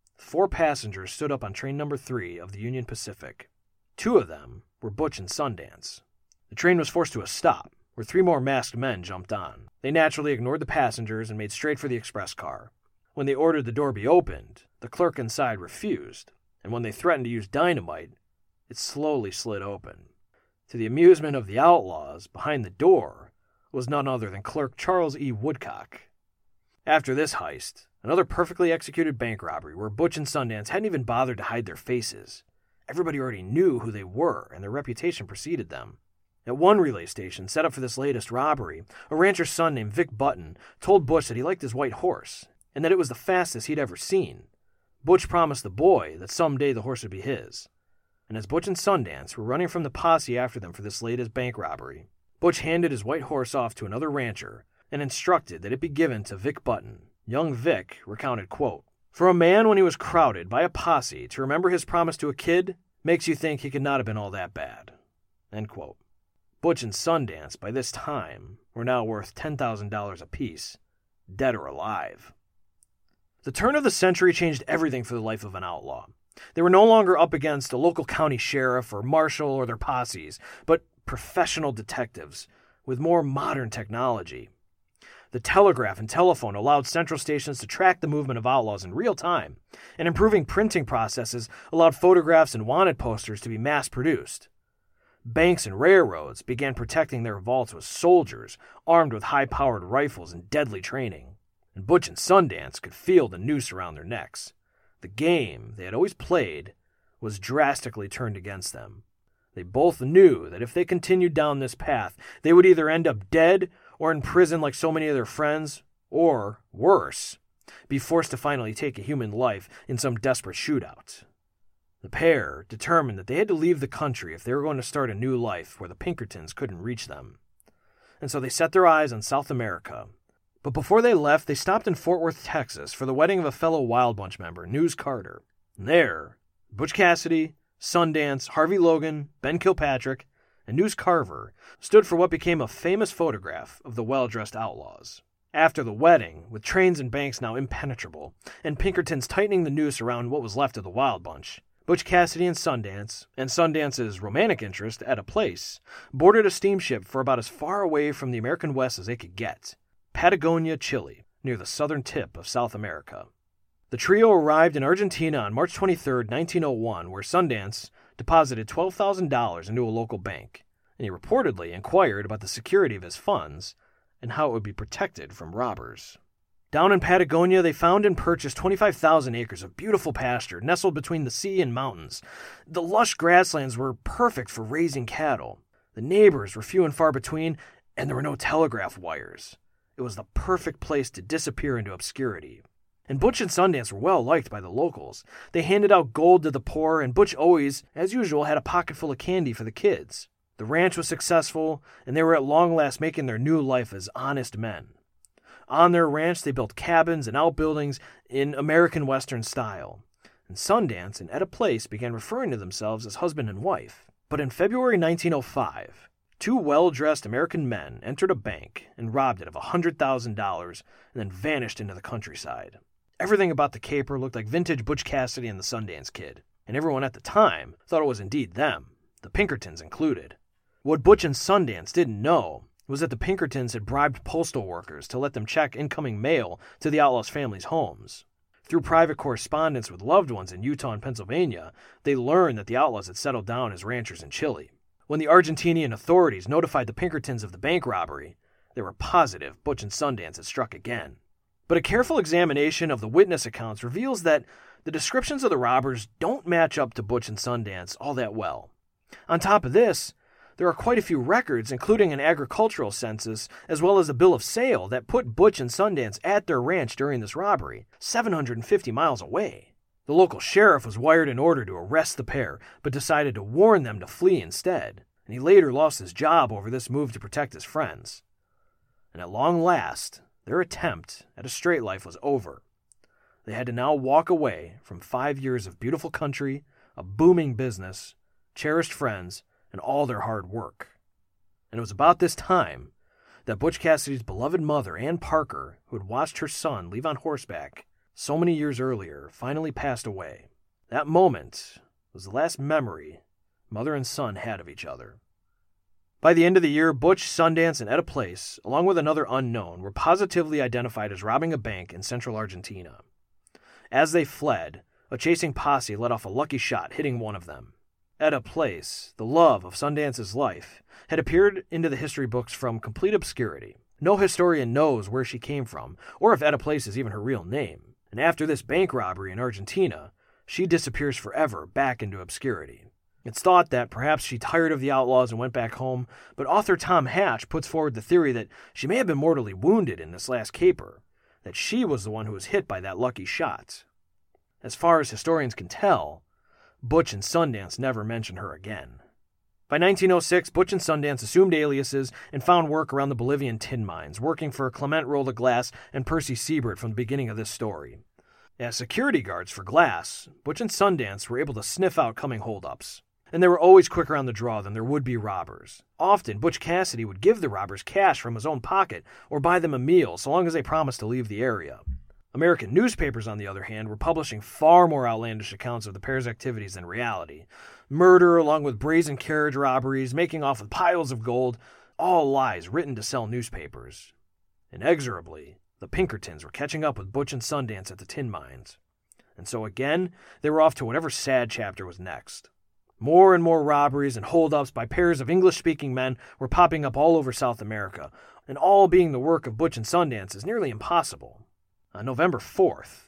4 passengers stood up on train number 3 of the Union Pacific. 2 of them were Butch and Sundance. The train was forced to a stop, where 3 more masked men jumped on. They naturally ignored the passengers and made straight for the express car. When they ordered the door be opened, the clerk inside refused, and when they threatened to use dynamite, it slowly slid open. To the amusement of the outlaws, behind the door was none other than Clerk Charles E. Woodcock. After this heist, another perfectly executed bank robbery where Butch and Sundance hadn't even bothered to hide their faces. Everybody already knew who they were, and their reputation preceded them. At one relay station set up for this latest robbery, a rancher's son named Vic Button told Butch that he liked his white horse, and that it was the fastest he'd ever seen. Butch promised the boy that someday the horse would be his. And as Butch and Sundance were running from the posse after them for this latest bank robbery, Butch handed his white horse off to another rancher and instructed that it be given to Vic Button. Young Vic recounted, quote, "For a man when he was crowded by a posse to remember his promise to a kid makes you think he could not have been all that bad." End quote. Butch and Sundance, by this time, were now worth $10,000 apiece, dead or alive. The turn of the century changed everything for the life of an outlaw. They were no longer up against a local county sheriff or marshal or their posses, but professional detectives with more modern technology. The telegraph and telephone allowed central stations to track the movement of outlaws in real time, and improving printing processes allowed photographs and wanted posters to be mass-produced. Banks and railroads began protecting their vaults with soldiers armed with high-powered rifles and deadly training, and Butch and Sundance could feel the noose around their necks. The game they had always played was drastically turned against them. They both knew that if they continued down this path, they would either end up dead or in prison like so many of their friends, or, worse, be forced to finally take a human life in some desperate shootout. The pair determined that they had to leave the country if they were going to start a new life where the Pinkertons couldn't reach them. And so they set their eyes on South America. But before they left, they stopped in Fort Worth, Texas, for the wedding of a fellow Wild Bunch member, News Carter. And there, Butch Cassidy, Sundance, Harvey Logan, Ben Kilpatrick, and News Carver stood for what became a famous photograph of the well-dressed outlaws. After the wedding, with trains and banks now impenetrable, and Pinkertons tightening the noose around what was left of the Wild Bunch, Butch Cassidy and Sundance's romantic interest, Etta Place, boarded a steamship for about as far away from the American West as they could get, Patagonia, Chile, near the southern tip of South America. The trio arrived in Argentina on March 23, 1901, where Sundance deposited $12,000 into a local bank, and he reportedly inquired about the security of his funds and how it would be protected from robbers. Down in Patagonia, they found and purchased 25,000 acres of beautiful pasture nestled between the sea and mountains. The lush grasslands were perfect for raising cattle. The neighbors were few and far between, and there were no telegraph wires. It was the perfect place to disappear into obscurity. And Butch and Sundance were well liked by the locals. They handed out gold to the poor, and Butch always, as usual, had a pocket full of candy for the kids. The ranch was successful, and they were at long last making their new life as honest men. On their ranch, they built cabins and outbuildings in American Western style. And Sundance and Etta Place began referring to themselves as husband and wife. But in February 1905, 2 well-dressed American men entered a bank and robbed it of $100,000 and then vanished into the countryside. Everything about the caper looked like vintage Butch Cassidy and the Sundance Kid, and everyone at the time thought it was indeed them, the Pinkertons included. What Butch and Sundance didn't know was that the Pinkertons had bribed postal workers to let them check incoming mail to the outlaws' families' homes. Through private correspondence with loved ones in Utah and Pennsylvania, they learned that the outlaws had settled down as ranchers in Chile. When the Argentinian authorities notified the Pinkertons of the bank robbery, they were positive Butch and Sundance had struck again. But a careful examination of the witness accounts reveals that the descriptions of the robbers don't match up to Butch and Sundance all that well. On top of this, there are quite a few records, including an agricultural census, as well as a bill of sale that put Butch and Sundance at their ranch during this robbery, 750 miles away. The local sheriff was wired in order to arrest the pair, but decided to warn them to flee instead, and he later lost his job over this move to protect his friends. And at long last, their attempt at a straight life was over. They had to now walk away from 5 years of beautiful country, a booming business, cherished friends, and all their hard work. And it was about this time that Butch Cassidy's beloved mother, Ann Parker, who had watched her son leave on horseback so many years earlier, finally passed away. That moment was the last memory mother and son had of each other. By the end of the year, Butch, Sundance, and Etta Place, along with another unknown, were positively identified as robbing a bank in central Argentina. As they fled, a chasing posse let off a lucky shot, hitting one of them. Etta Place, the love of Sundance's life, had appeared into the history books from complete obscurity. No historian knows where she came from, or if Etta Place is even her real name. And after this bank robbery in Argentina, she disappears forever back into obscurity. It's thought that perhaps she tired of the outlaws and went back home, but author Tom Hatch puts forward the theory that she may have been mortally wounded in this last caper, that she was the one who was hit by that lucky shot. As far as historians can tell, Butch and Sundance never mentioned her again. By 1906, Butch and Sundance assumed aliases and found work around the Bolivian tin mines, working for Clement Rolla Glass and Percy Siebert from the beginning of this story. As security guards for Glass, Butch and Sundance were able to sniff out coming holdups, and they were always quicker on the draw than their would-be robbers. Often, Butch Cassidy would give the robbers cash from his own pocket or buy them a meal so long as they promised to leave the area. American newspapers, on the other hand, were publishing far more outlandish accounts of the pair's activities than reality. Murder, along with brazen carriage robberies, making off with piles of gold, all lies written to sell newspapers. Inexorably, the Pinkertons were catching up with Butch and Sundance at the tin mines. And so again, they were off to whatever sad chapter was next. More and more robberies and holdups by pairs of English-speaking men were popping up all over South America, and all being the work of Butch and Sundance is nearly impossible. On November 4th,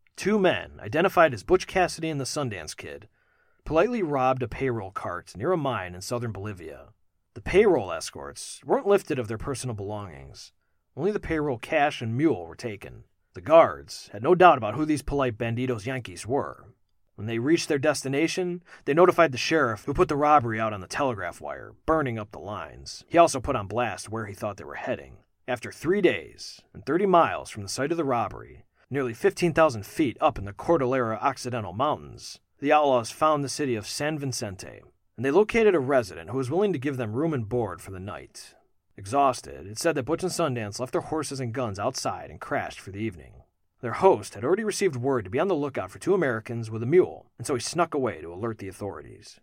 2 men, identified as Butch Cassidy and the Sundance Kid, politely robbed a payroll cart near a mine in southern Bolivia. The payroll escorts weren't lifted of their personal belongings. Only the payroll cash and mule were taken. The guards had no doubt about who these polite bandidos Yankees were. When they reached their destination, they notified the sheriff, who put the robbery out on the telegraph wire, burning up the lines. He also put on blast where he thought they were heading. After 3 days and 30 miles from the site of the robbery, nearly 15,000 feet up in the Cordillera Occidental Mountains, the outlaws found the city of San Vicente, and they located a resident who was willing to give them room and board for the night. Exhausted, it said that Butch and Sundance left their horses and guns outside and crashed for the evening. Their host had already received word to be on the lookout for 2 Americans with a mule, and so he snuck away to alert the authorities.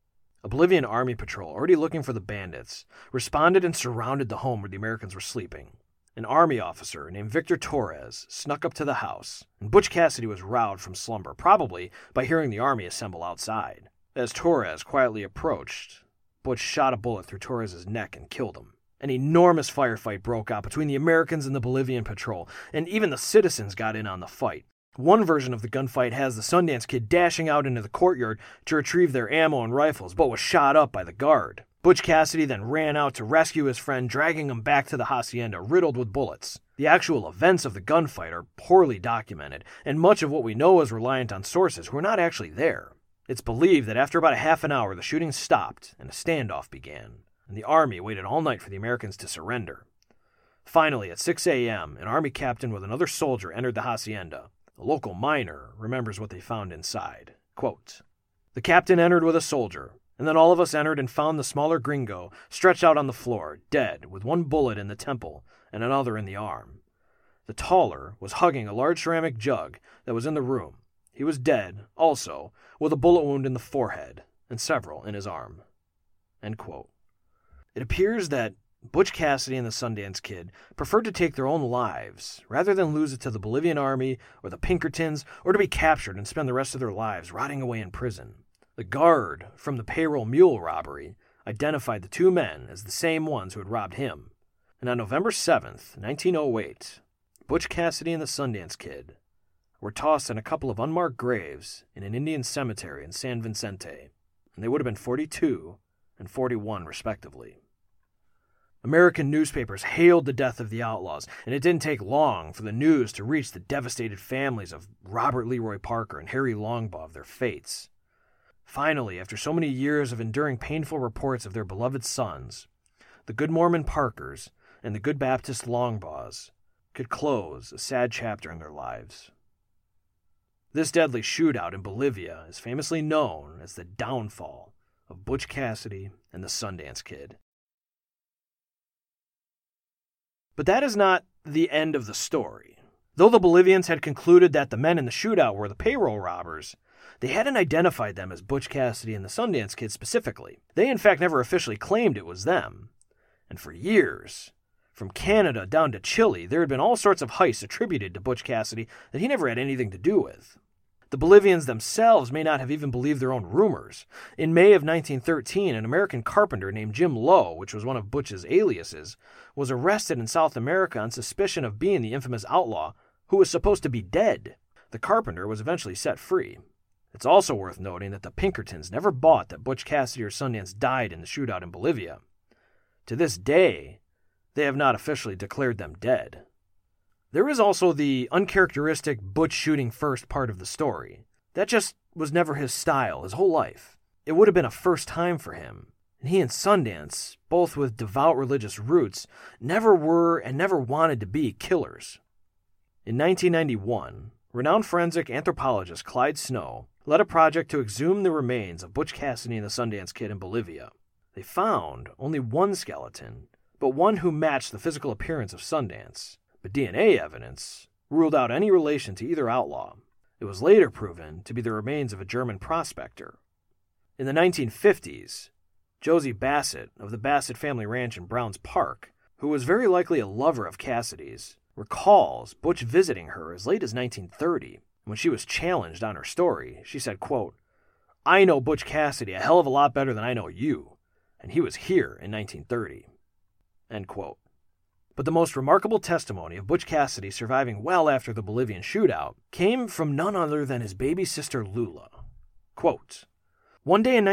A Bolivian army patrol, already looking for the bandits, responded and surrounded the home where the Americans were sleeping. An army officer named Victor Torres snuck up to the house, and Butch Cassidy was roused from slumber, probably by hearing the army assemble outside. As Torres quietly approached, Butch shot a bullet through Torres' neck and killed him. An enormous firefight broke out between the Americans and the Bolivian patrol, and even the citizens got in on the fight. One version of the gunfight has the Sundance Kid dashing out into the courtyard to retrieve their ammo and rifles, but was shot up by the guard. Butch Cassidy then ran out to rescue his friend, dragging him back to the hacienda, riddled with bullets. The actual events of the gunfight are poorly documented, and much of what we know is reliant on sources who are not actually there. It's believed that after about a half an hour, the shooting stopped and a standoff began, and the army waited all night for the Americans to surrender. Finally, at 6 a.m., an army captain with another soldier entered the hacienda. A local miner remembers what they found inside. Quote, "The captain entered with a soldier, and then all of us entered and found the smaller gringo stretched out on the floor, dead, with 1 bullet in the temple and another in the arm. The taller was hugging a large ceramic jug that was in the room. He was dead, also, with a bullet wound in the forehead and several in his arm." End quote. It appears that Butch Cassidy and the Sundance Kid preferred to take their own lives rather than lose it to the Bolivian army or the Pinkertons, or to be captured and spend the rest of their lives rotting away in prison. The guard from the payroll mule robbery identified the two men as the same ones who had robbed him. And on November 7th, 1908, Butch Cassidy and the Sundance Kid were tossed in a couple of unmarked graves in an Indian cemetery in San Vicente, and they would have been 42 and 41 respectively. American newspapers hailed the death of the outlaws, and it didn't take long for the news to reach the devastated families of Robert Leroy Parker and Harry Longbaugh of their fates. Finally, after so many years of enduring painful reports of their beloved sons, the good Mormon Parkers and the good Baptist Longbaughs could close a sad chapter in their lives. This deadly shootout in Bolivia is famously known as the downfall of Butch Cassidy and the Sundance Kid. But that is not the end of the story. Though the Bolivians had concluded that the men in the shootout were the payroll robbers, they hadn't identified them as Butch Cassidy and the Sundance Kid specifically. They in fact never officially claimed it was them. And for years, from Canada down to Chile, there had been all sorts of heists attributed to Butch Cassidy that he never had anything to do with. The Bolivians themselves may not have even believed their own rumors. In May of 1913, an American carpenter named Jim Lowe, which was one of Butch's aliases, was arrested in South America on suspicion of being the infamous outlaw who was supposed to be dead. The carpenter was eventually set free. It's also worth noting that the Pinkertons never bought that Butch Cassidy or Sundance died in the shootout in Bolivia. To this day, they have not officially declared them dead. There is also the uncharacteristic Butch shooting first part of the story. That just was never his style his whole life. It would have been a first time for him. And he and Sundance, both with devout religious roots, never were and never wanted to be killers. In 1991, renowned forensic anthropologist Clyde Snow led a project to exhume the remains of Butch Cassidy and the Sundance Kid in Bolivia. They found only one skeleton, but one who matched the physical appearance of Sundance. But DNA evidence ruled out any relation to either outlaw. It was later proven to be the remains of a German prospector. In the 1950s, Josie Bassett of the Bassett family ranch in Browns Park, who was very likely a lover of Cassidy's, recalls Butch visiting her as late as 1930. When she was challenged on her story, she said, quote, "I know Butch Cassidy a hell of a lot better than I know you, and he was here in 1930. End quote. But the most remarkable testimony of Butch Cassidy surviving well after the Bolivian shootout came from none other than his baby sister Lula. Quote, "One day in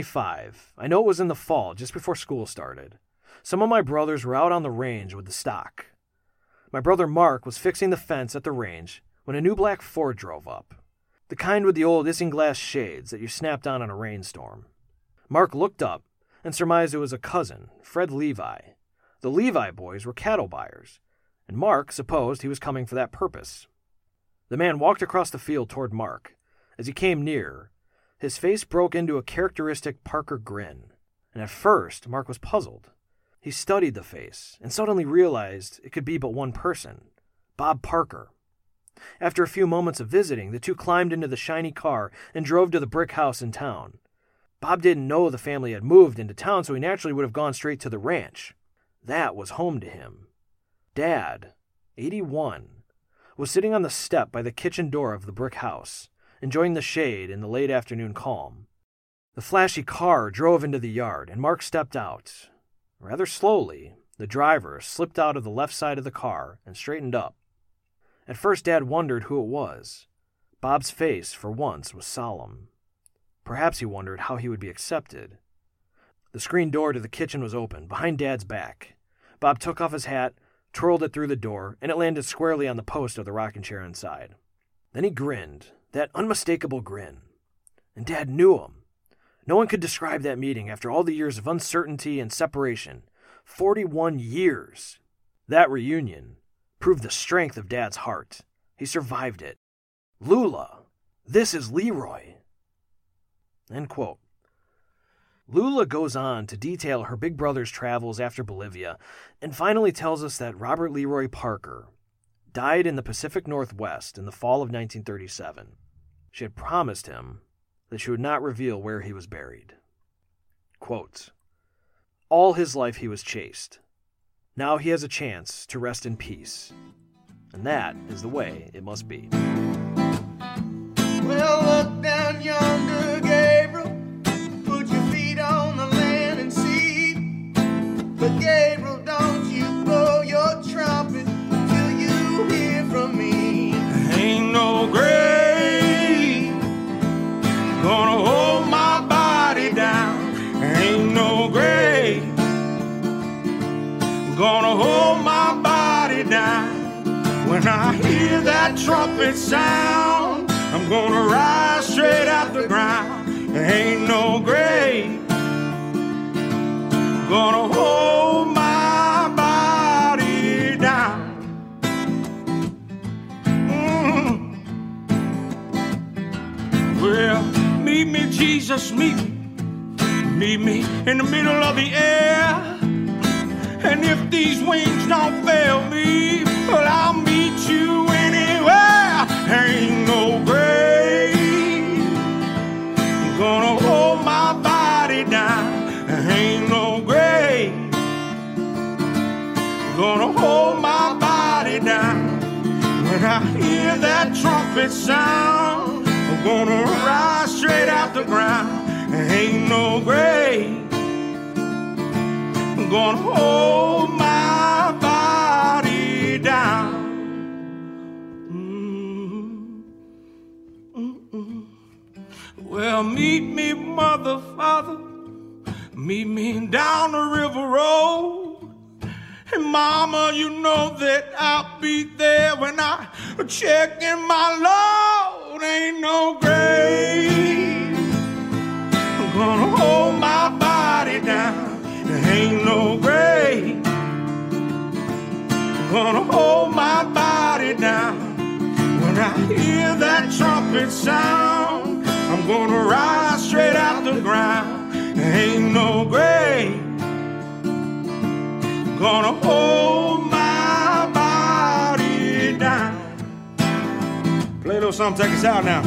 1925, I know it was in the fall just before school started, some of my brothers were out on the range with the stock. My brother Mark was fixing the fence at the range when a new black Ford drove up, the kind with the old isinglass shades that you snapped on in a rainstorm. Mark looked up and surmised it was a cousin, Fred Levi. The Levi boys were cattle buyers, and Mark supposed he was coming for that purpose. The man walked across the field toward Mark. As he came near, his face broke into a characteristic Parker grin, and at first Mark was puzzled. He studied the face and suddenly realized it could be but one person, Bob Parker. After a few moments of visiting, the two climbed into the shiny car and drove to the brick house in town. Bob didn't know the family had moved into town, so he naturally would have gone straight to the ranch. That was home to him. Dad, 81, was sitting on the step by the kitchen door of the brick house, enjoying the shade in the late afternoon calm. The flashy car drove into the yard, and Mark stepped out. Rather slowly, the driver slipped out of the left side of the car and straightened up. At first, Dad wondered who it was. Bob's face, for once, was solemn. Perhaps he wondered how he would be accepted. The screen door to the kitchen was open, behind Dad's back. Bob took off his hat, twirled it through the door, and it landed squarely on the post of the rocking chair inside. Then he grinned, that unmistakable grin. And Dad knew him. No one could describe that meeting after all the years of uncertainty and separation. 41 years. That reunion proved the strength of Dad's heart. He survived it. Lula, this is Leroy. End quote. Lula goes on to detail her big brother's travels after Bolivia and finally tells us that Robert Leroy Parker died in the Pacific Northwest in the fall of 1937. She had promised him that she would not reveal where he was buried. Quote, "All his life he was chaste, Now he has a chance to rest in peace. And that is the way it must be. Well, look down yonder, Gabriel. Put your feet on the land and see. But Gabriel, don't you blow your trumpet till you hear from me. Ain't no grave gonna hold my body down. Ain't no grave gonna hold my body down. When I hear that trumpet sound, I'm gonna rise straight out the ground. Ain't no grave gonna hold my body down. Well, meet me, Jesus, meet me. Meet me in the middle of the air. And if these wings don't fail me, well, I'll meet you anywhere. Ain't no grave gonna hold my body down. Ain't no grave gonna hold my body down. When I hear that trumpet sound, I'm gonna rise straight out the ground. Ain't no grave gonna hold my body down. Well, meet me, mother, father. Meet me down the river road. And mama, you know that I'll be there when I check in my load. Ain't no grave gonna hold my body down. Ain't no grave gonna hold my body down. When I hear that trumpet sound, I'm gonna rise straight out the ground. Ain't no grave gonna hold my body down. Play a little something, take us out now.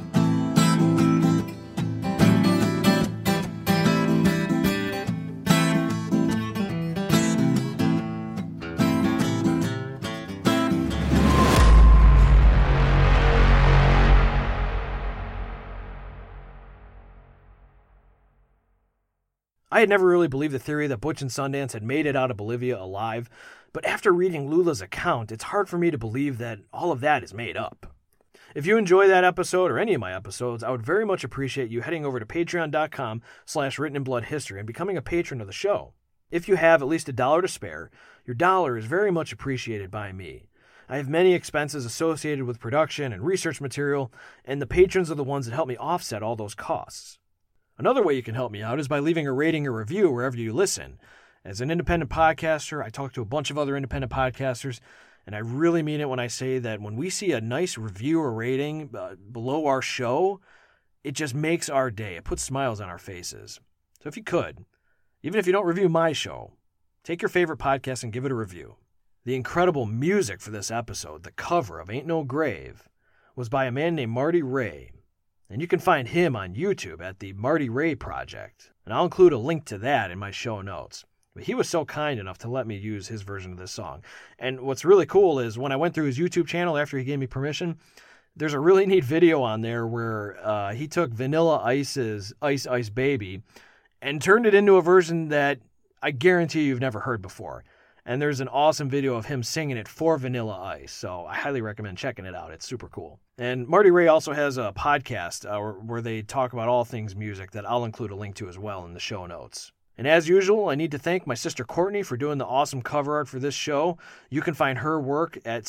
I had never really believed the theory that Butch and Sundance had made it out of Bolivia alive, but after reading Lula's account, it's hard for me to believe that all of that is made up. If you enjoy that episode or any of my episodes, I would very much appreciate you heading over to patreon.com/writteninbloodhistory and becoming a patron of the show. If you have at least $1 to spare, your dollar is very much appreciated by me. I have many expenses associated with production and research material, and the patrons are the ones that help me offset all those costs. Another way you can help me out is by leaving a rating or review wherever you listen. As an independent podcaster, I talk to a bunch of other independent podcasters, and I really mean it when I say that when we see a nice review or rating below our show, it just makes our day. It puts smiles on our faces. So if you could, even if you don't review my show, take your favorite podcast and give it a review. The incredible music for this episode, the cover of Ain't No Grave, was by a man named Marty Ray. And you can find him on YouTube at the Marty Ray Project. And I'll include a link to that in my show notes. But he was so kind enough to let me use his version of this song. And what's really cool is when I went through his YouTube channel after he gave me permission, there's a really neat video on there where he took Vanilla Ice's Ice Ice Baby and turned it into a version that I guarantee you've never heard before. And there's an awesome video of him singing it for Vanilla Ice. So I highly recommend checking it out. It's super cool. And Marty Ray also has a podcast where they talk about all things music that I'll include a link to as well in the show notes. And as usual, I need to thank my sister Courtney for doing the awesome cover art for this show. You can find her work at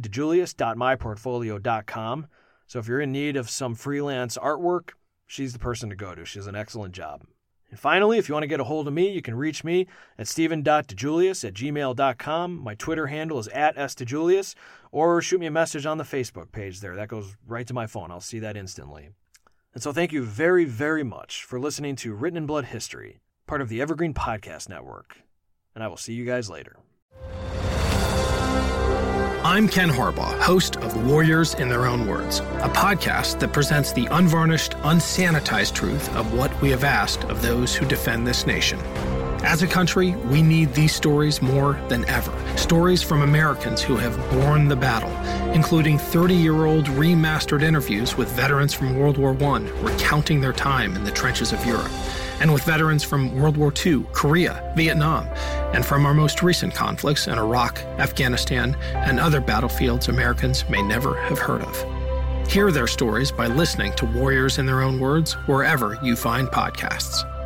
cjdejulius.myportfolio.com. So if you're in need of some freelance artwork, she's the person to go to. She does an excellent job. And finally, if you want to get a hold of me, you can reach me at steven.dejulius@gmail.com. My Twitter handle is @sdejulius, or shoot me a message on the Facebook page there. That goes right to my phone. I'll see that instantly. And so thank you very, very much for listening to Written in Blood History, part of the Evergreen Podcast Network. And I will see you guys later. I'm Ken Harbaugh, host of Warriors in Their Own Words, a podcast that presents the unvarnished, unsanitized truth of what we have asked of those who defend this nation. As a country, we need these stories more than ever. Stories from Americans who have borne the battle, including 30-year-old remastered interviews with veterans from World War I recounting their time in the trenches of Europe, and with veterans from World War II, Korea, Vietnam, and from our most recent conflicts in Iraq, Afghanistan, and other battlefields Americans may never have heard of. Hear their stories by listening to Warriors in Their Own Words wherever you find podcasts.